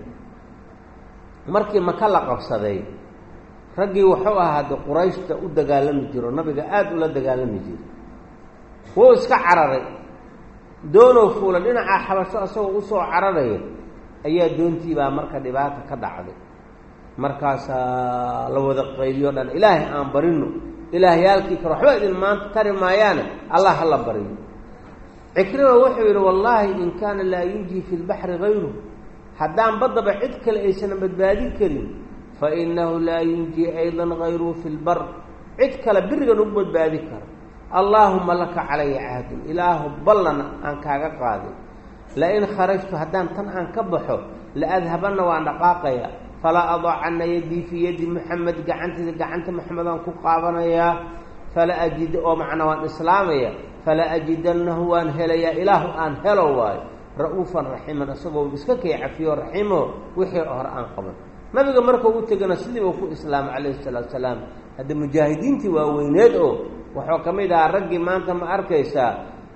markii maka la qabsaday raggii wuxuu ahaa de qurayshta u dagaalami jiro nabiga aada ula dagaalami jiray wuu iska cararay doonow fuula dhinaca xabasho asagoo usoo cararaya ayaa doontiibaa marka dhibaata ka dhacday markaasaa la wada qayliyo dhan ilaahay aan barino ilaahyaalkii kale waxba idin maanta tari maayaane allah hala bariyo cikrima wuxuu yidhi wallaahi in kaana laa yunjii fi lbaxri hayruhu haddaan baddaba cid kale aysan badbaadin karin fa innahu laa yunjii aydan hayruhu fi lbar cid kale birigan ugu badbaadi kara allaahuma laka calaya cahdun ilaahu ballana aan kaaga qaadin lain kharajtu haddaan tan aan ka baxo la adhabanna waan dhaqaaqaya falaa adacana yadii fii yadi muxamed gacanteeda gacanta maxamedaan ku qaabanayaa fala ajid oo macnaa waan islaamaya fala ajidannahu waan helayaa ilaahu aan helo waayo ra-uufan raxiiman isagoo iska kay cafiyo raxiimo wixii hore aan qaban nabiga marka u tegana sidii uu ku islaamay calayhi salaatu salaam hadda mujaahidiintii waaweyneed oo wuxuu ka mid ahaa raggii maanta ma arkaysaa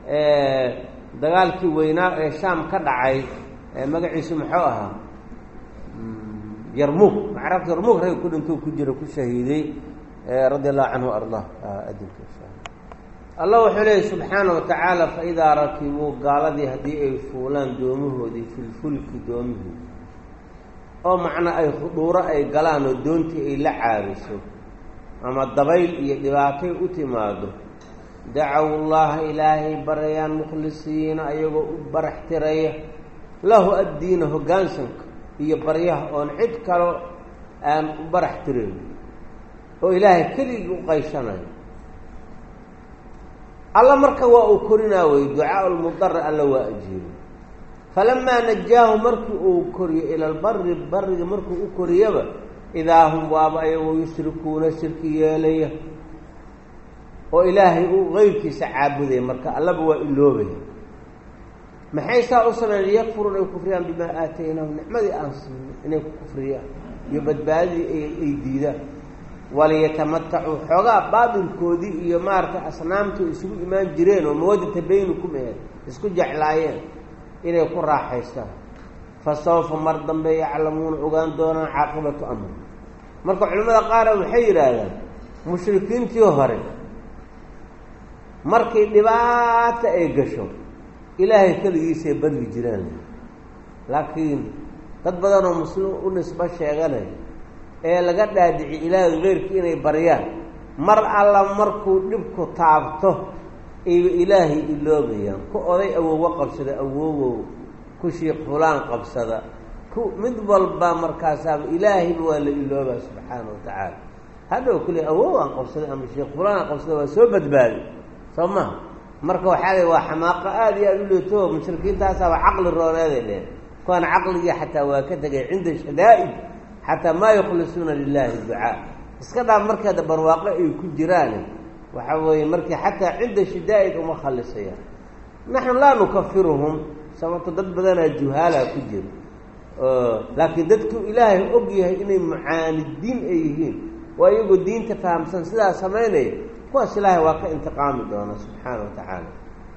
dagaalkii weynaa ee shaam ka dhacay magaciisu muxuu ahaa yarmuug macraka yarmuug rag ku dhintuu ku jira ku shahiiday radi allahu canhu ardah adinka allah wuxuu leeyay subxaana wa tacaala faidaa rakibuu gaaladii haddii ay fuulaan doomahoodii filfulki doomihii oo macnaa ay khuduuro ay galaan oo doontii ay la caabiso ama dabayl iyo dhibaatay u timaado dacaw llaha ilaahay baryayaan mukhlisiina ayagoo u barax tiraya lahu addiina hoggaansanka iyo baryaha oon cid kalo aan u barax tirayn oo ilaahay keligii u qayshanayo alla marka waa uu korinaa wey ducaa lmudar alla waa ajiibo falamaa najaahu markii uu koriyo ila albari bariga markuu u koriyaba idaa hum waaba ayagoo yushrikuuna shirki yeelaya oo ilaahay uu keyrkiisa caabudaya marka allaba waa iloobaya maxay saa u sameyn liyakfuruun ay kufriyaan bimaa aataynahum nicmadii aan siino inay ku kufriyaan iyo badbaadidii ay diidaan waliyatamatacuu xoogaa baabilkoodii iyo maaragtay asnaamtii isugu imaan jireen oo mawadata baynikum aheed isku jeclaayeen inay ku raaxaystaan fa sawfa mar dambe yaclamuuna ogaan doonaan caaqibatu amri marka culimmada qaara waxay yidhaahdaan mushrikiintii hore markay dhibaata ay gasho ilaahay keligiisay baryi jiraan laakiin dad badan oo muslim u nisbo sheeganay ee laga dhaadhici ilaahay keyrkii inay baryaan mar alla markuu dhibku taabto ayba ilaahay iloobayaan ku oday awoowo qabsada awoowow ku shiikh fulaan qabsada ku mid walba markaasaaba ilaahayba waa la iloobaa subxaana wa tacaala hadhow kuli awoow aan qabsaday ama shiikh fulaan aan qabsaday waa soo badbaaday soo maha marka waxaa la waa xamaaqo aada iyo aada u leeto mushrikiintaasaaba caqli rooneeday dheen kuwaan caqligii xataa waa ka tegay cinda shadaa'id xataa maa yukhlisuuna lilaahi ducaa iska dhaaf markeeda barwaaqo ay ku jiraan waxa weeye markii xataa cinda shadaa'id uma khalisayaan naxnu laa nukafiruhum sababto dad badanaa juhaalaa ku jiro laakiin dadku ilaahay og yahay inay mucaanidiin ay yihiin waa iyagoo diinta fahamsan sidaa samaynaya kuwaas ilaahay waa ka intiqaami doona subxaana wa tacaala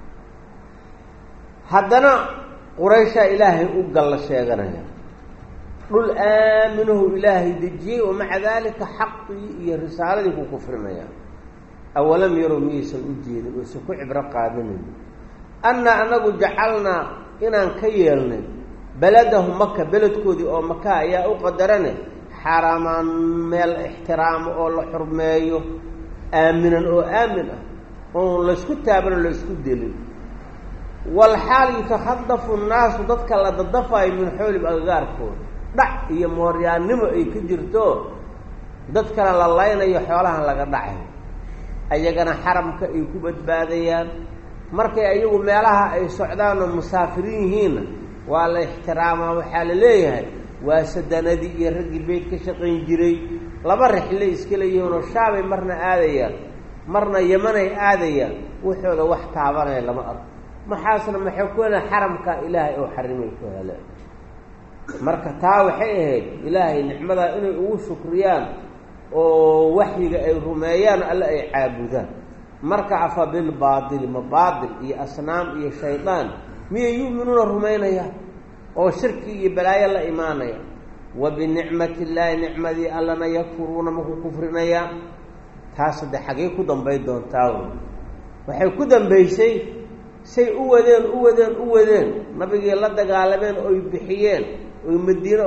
haddana qurayshaa ilaahay u galla sheeganaya dhul aaminahu ilaahay dejiyey wa maca daalika xaqii iyo risaaladii ku kufrinaya awalam yarow miyaysan u jeedin oysan ku cibro qaadanayn annaa anagu jacalnaa inaan ka yeelnay beladahu maka beledkoodii oo maka ayaa u qadarane xaramaan meel ixtiraamo oo la xurmeeyo aaminan oo aamin ah oon laysku taaban oo laysku delin walxaal yutakhadafu nnaasu dadka la dadafayo min xoolib agagaarkooda dhac iyo mooryaannimo ay ka jirto dad kale la laynayo xoolahan laga dhacayo ayagana xaramka ay ku badbaadayaan markay ayagu meelaha ay socdaan oo musaafiriin yihiinna waa la ixtiraamaa waxaa la leeyahay waa sadanadii iyo raggii beyd ka shaqayn jiray laba rixle iska leeyihiin oo shaabay marna aadayaan marna yemanay aadayaan waxooda wax taabanaya lama arko maxaasna maxay ku helaan xaramka ilaahay oo xarimay ku heleen marka taa waxay ahayd ilaahay nicmadaa inay ugu shukriyaan oo waxyiga ay rumeeyaan alle ay caabudaan marka afa bilbaatili ma baatil iyo asnaam iyo shaydaan miyay yu'minuuna rumaynaya oo shirki iyo balaayo la imaanaya wa binicmati illaahi nicmadii allana yakfuruuna maku kufrinaya taas hadde xaggay ku dambay doontaa waxay ku dambaysay say u wadeen nabigii la dagaalameen oy bixiyeen oy madiine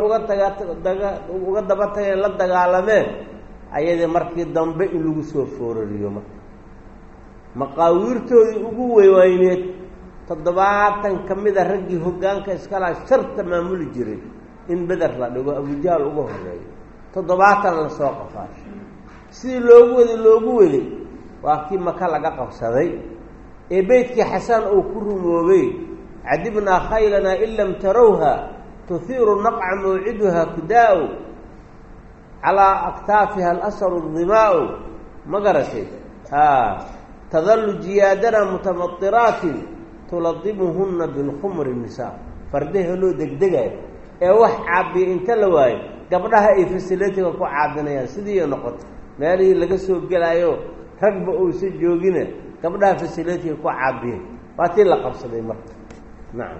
uga daba tageen la dagaalameen ayadii markii dambe in lagu soo foorariyo marka maqaawiirtoodii ugu weyweyneed 70 ka mida raggii hoggaanka iskalaa sharta maamuli jiray in beder la dhigo abujahl uga horeeyo 70 la soo qafaashay sidii loogu waday waa kii maka laga qabsaday ee beydkii xasan uu ku rumoobay cadibnaa khaylanaa in lam tarawha tuhiiru naqca mawciduha kudaa'u calaa aktaafiha alasaru dimaa'u ma garatay tadallu jiyaadana mutamatiraatin tuladimuhunna bilkhumri nisaa fardaha loo degdegayo ee wax caabiya inta la waayo gabdhaha ay fasilatiga ku caabinayaan sidii noqoto meelihii laga soo gelaayo ragba uusa joogina gabdhaha fasilatiga ku caabiyeen waa tii la qabsaday marka nacam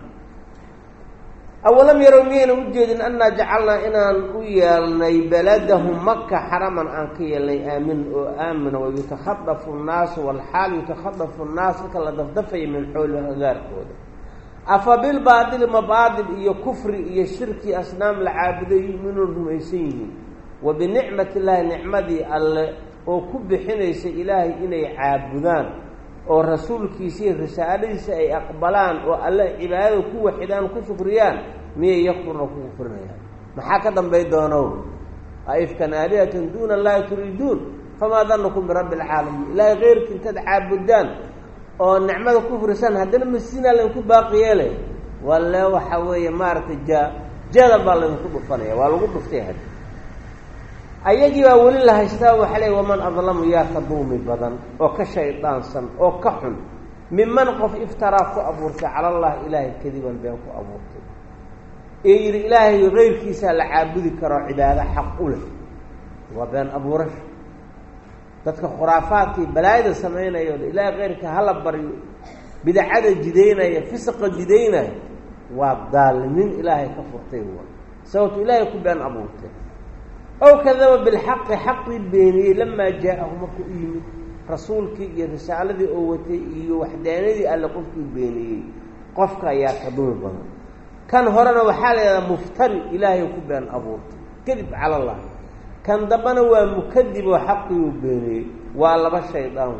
awalam yarow miyayna u jeedin annaa jacalnaa inaan u yeelnay beladahum maka xaraman aan ka yeelnay aamin oo aamina wayutakhadafu nnaasu walxaal yutakhadafu nnaas marka la dafdafaya min xooli agaarkooda afa bilbaatili mabaatil iyo kufri iyo shirki asnaam la caabuday yu'minuun rumaysan yihiin wa binicmati illaahi nicmadii alle oo ku bixinaysa ilaahay inay caabudaan oo rasuulkiisii risaaladiisa ay aqbalaan oo alle cibaadada ku waxidaan ku shukriyaan miyay yakfurna ku kufrinayaan maxaa ka dambay doonow aifkan aalihatan duuna allahi turiiduun famaa danukum birabbi alcaalamiin ilaahay keyrki intaad caabudaan oo nicmada ku furisan haddana masiina lagu baaqi yeelay walla waxa weeye maartay jada baa lagu dhufanaya waa lagu dhuftay had ayagii waa wali la haystaa waxa leeyahay waman adlamu yaa ka duumi badan oo ka shaydaansan oo ka xun mimman qof iftaraa ku abuurtay cala allah ilaahay kadiban been ku abuurtay ee yiri ilaahay qeyrkiisa la caabudi karo cibaado xaq u leh waa been abuurash dadka khuraafaadkii balaayada sameeynaya ilaahay qeyrka hala bariyo bidacada jideynaya fisqa jideynaya waa daalmin ilaahay ka furtay waa sababta ilaahay ku been abuurtay aw kadaba bil haqq haqqi beeni lama jaa'a markuu yimid rasuulkii iyo risaaladii oo watay iyo waxdaanadii alla qofkii beeniyay qofka ayaa ka duul badan kan horena waxa leeyahay muftari ilaahay ku been abuurtay kadib cala allah kan dabana waa mukadib oo xaqii beeniyay waa laba shaydaan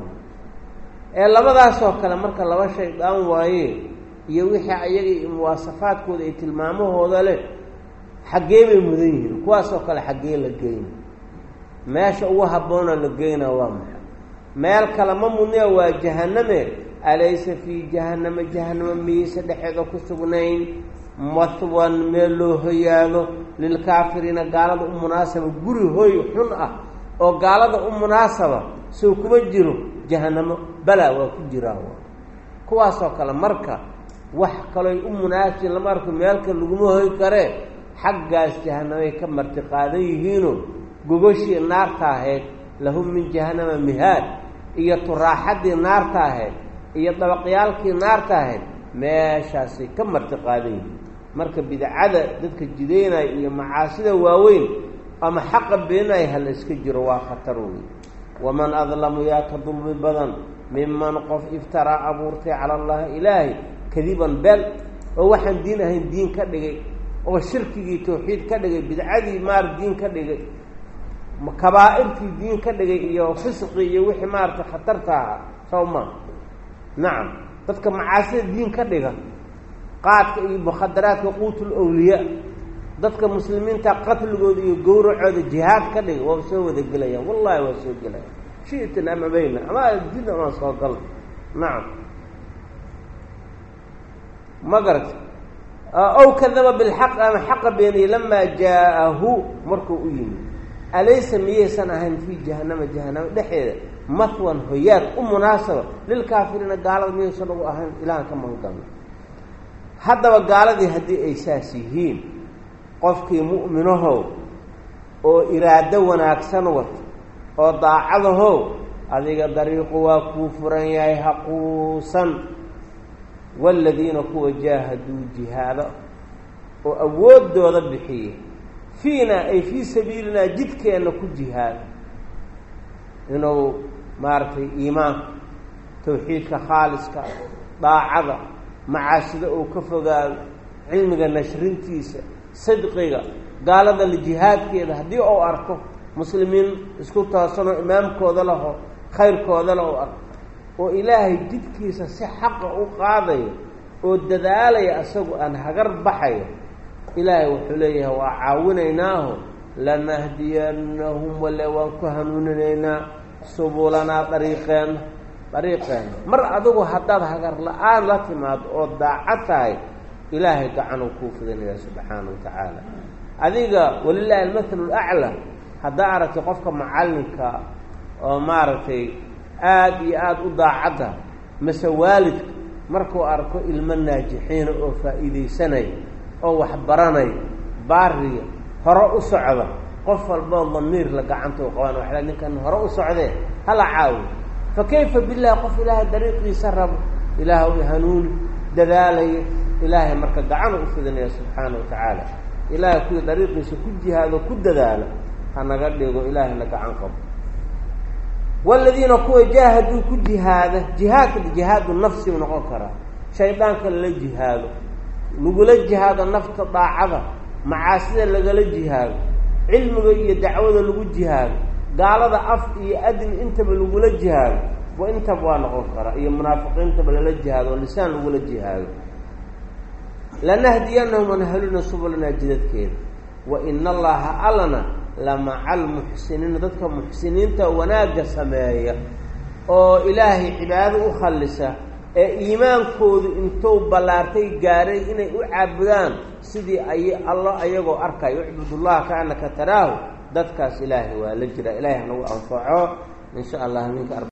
ee labadaas oo kale marka laba shaydaan waaye iyo wixii ayaga muwaasafaadkooda ay tilmaamahooda leh xagee bay mudan yihiin kuwaas oo kale xagee la geeyay meesha ugu haboona la geeyna waa maxay meel kale ma mudnaa waa jahanname alaysa fi jahannama jahannama miisa dhexeeda ku sugnayn matwan meel loo hoyaado lil kaafiriina gaalada u munaasaba guri hooy xun ah oo gaalada u munaasaba soo kuma jiro jahannamo bala waa ku jiraa kuwaas oo kale marka wax kale u munaasib lama arko meel kale lagu hooy kare xaggaas jahannamay ka marti qaadan yihiino gogoshii naarta ahayd lahum min jahannama mihaad iyo turaaxadii naarta ahayd iyo dabaqyaalkii naarta ahayd meeshaasay ka marti qaadan yihiin marka bidcada dadka jideynaya iyo macaasida waaweyn ama xaqa beenay hal iska jiro waa khatar weyn waman adlamu yaa ka dulmi badan mimman qof iftara abuurtay cala allah ilaahi kadiban bel oo waxaan diin ahayn diin ka dhigay oo shirkigii tawxiid ka dhigay bidcadii maar diin ka dhigay kabaa'irtii diin ka dhigay iyo fisqi iyo wixii maarta khatarta sawma nacam dadka macaasida diin ka dhiga qaadka iyo mukhadaraadka quutul awliya dadka muslimiinta qatligooda iyo gowracooda jihaad ka dhiga waa soo wada gelayaan wallahi waa soo gelayaan shiitan ama bayna ama diin ama soo gal nacam magarat aw kadaba bil haqq ama haqq bayni lama jaahu markuu u yimid alaysa miyaysan ahayn fi jahannama jahannama dhexeeda matwan hoyaad u munaasaba lil kaafiriina gaalada miyaysan ugu ahayn ilaahan ka mangan haddaba gaaladii haddii ay saas yihiin qofkii mu'minaho oo iraado wanaagsan wato oo daacadaho adiga dariiqu waa kuu furan yahay haquusan والذين كوا جاهدوا جهادا وأود دودا بحيه فينا أي في سبيلنا جدك أنه جهاد إنه معرفة إيمان توحيدك خالصك ضاعضة معاشدة وكفقة علمك نشرنتيس صدقك قال هذا الجهاد كذا هدي أو أركه مسلمين اسكت تصنع إمامك وذا له خيرك وذا له أركه وإلهي جدكيسا سي حق وقاضي وددالي أسوء أن هقر بحي إلهي وحليه وعاونيناه لنهدينهم ولا وكهنوننا سبولنا طريقين مر أدوه حداد هقر لآن لاتماد وداعتاي إلهي قعنوا كوفذين سبحانه وتعالى أذيك ولله المثل الأعلى هدارة قفك معلنك ومارتي aad iyo aad u daacada masawaalid markuu arko ilmo naajixiin oo faa'iideysanay oo wax baranay baariga hore u socda qof walba damiir la gacanta u qabaan waxa ninkan hore u socday hala caaw fa kayfa billahi qof ilaahay dariiqiisa rab ilaahu hanuun dadaalay ilaahay marka gacan u fidanaya subhanahu wa ta'ala ilaahay ku dariiqiisa ku jihaado ku dadaalo hanaga dhigo ilaahay la gacan qabo والذين كوا جاهدوا كجهاد جهاد النفس ونقرا شيطان كلا جهاد نقول جهاد النفس طاعه معاصي لغلا جهاد علم iyo dacwada lagu jihad gaalada af iyo adin inta lagu la jihad wa inta waa noqon kara iyo munaafiqiinta la jihad oo lisaan lagu la jihad lanahdiyanahum wa nahluna subulana jidadkeeda wa inna allaha alana لمع المحسنين ذاتك محسنين وناجة سمايا أو إلهي عباده خلصة ee iimaankoodu intuu ballaartay gaaray inay u caabudaan sidii allah ayagoo arkayo ucbudullaha kaannaka taraahu dadkaas ilaahay waa la jira ilaahay hanagu anfaco in sha allah ninka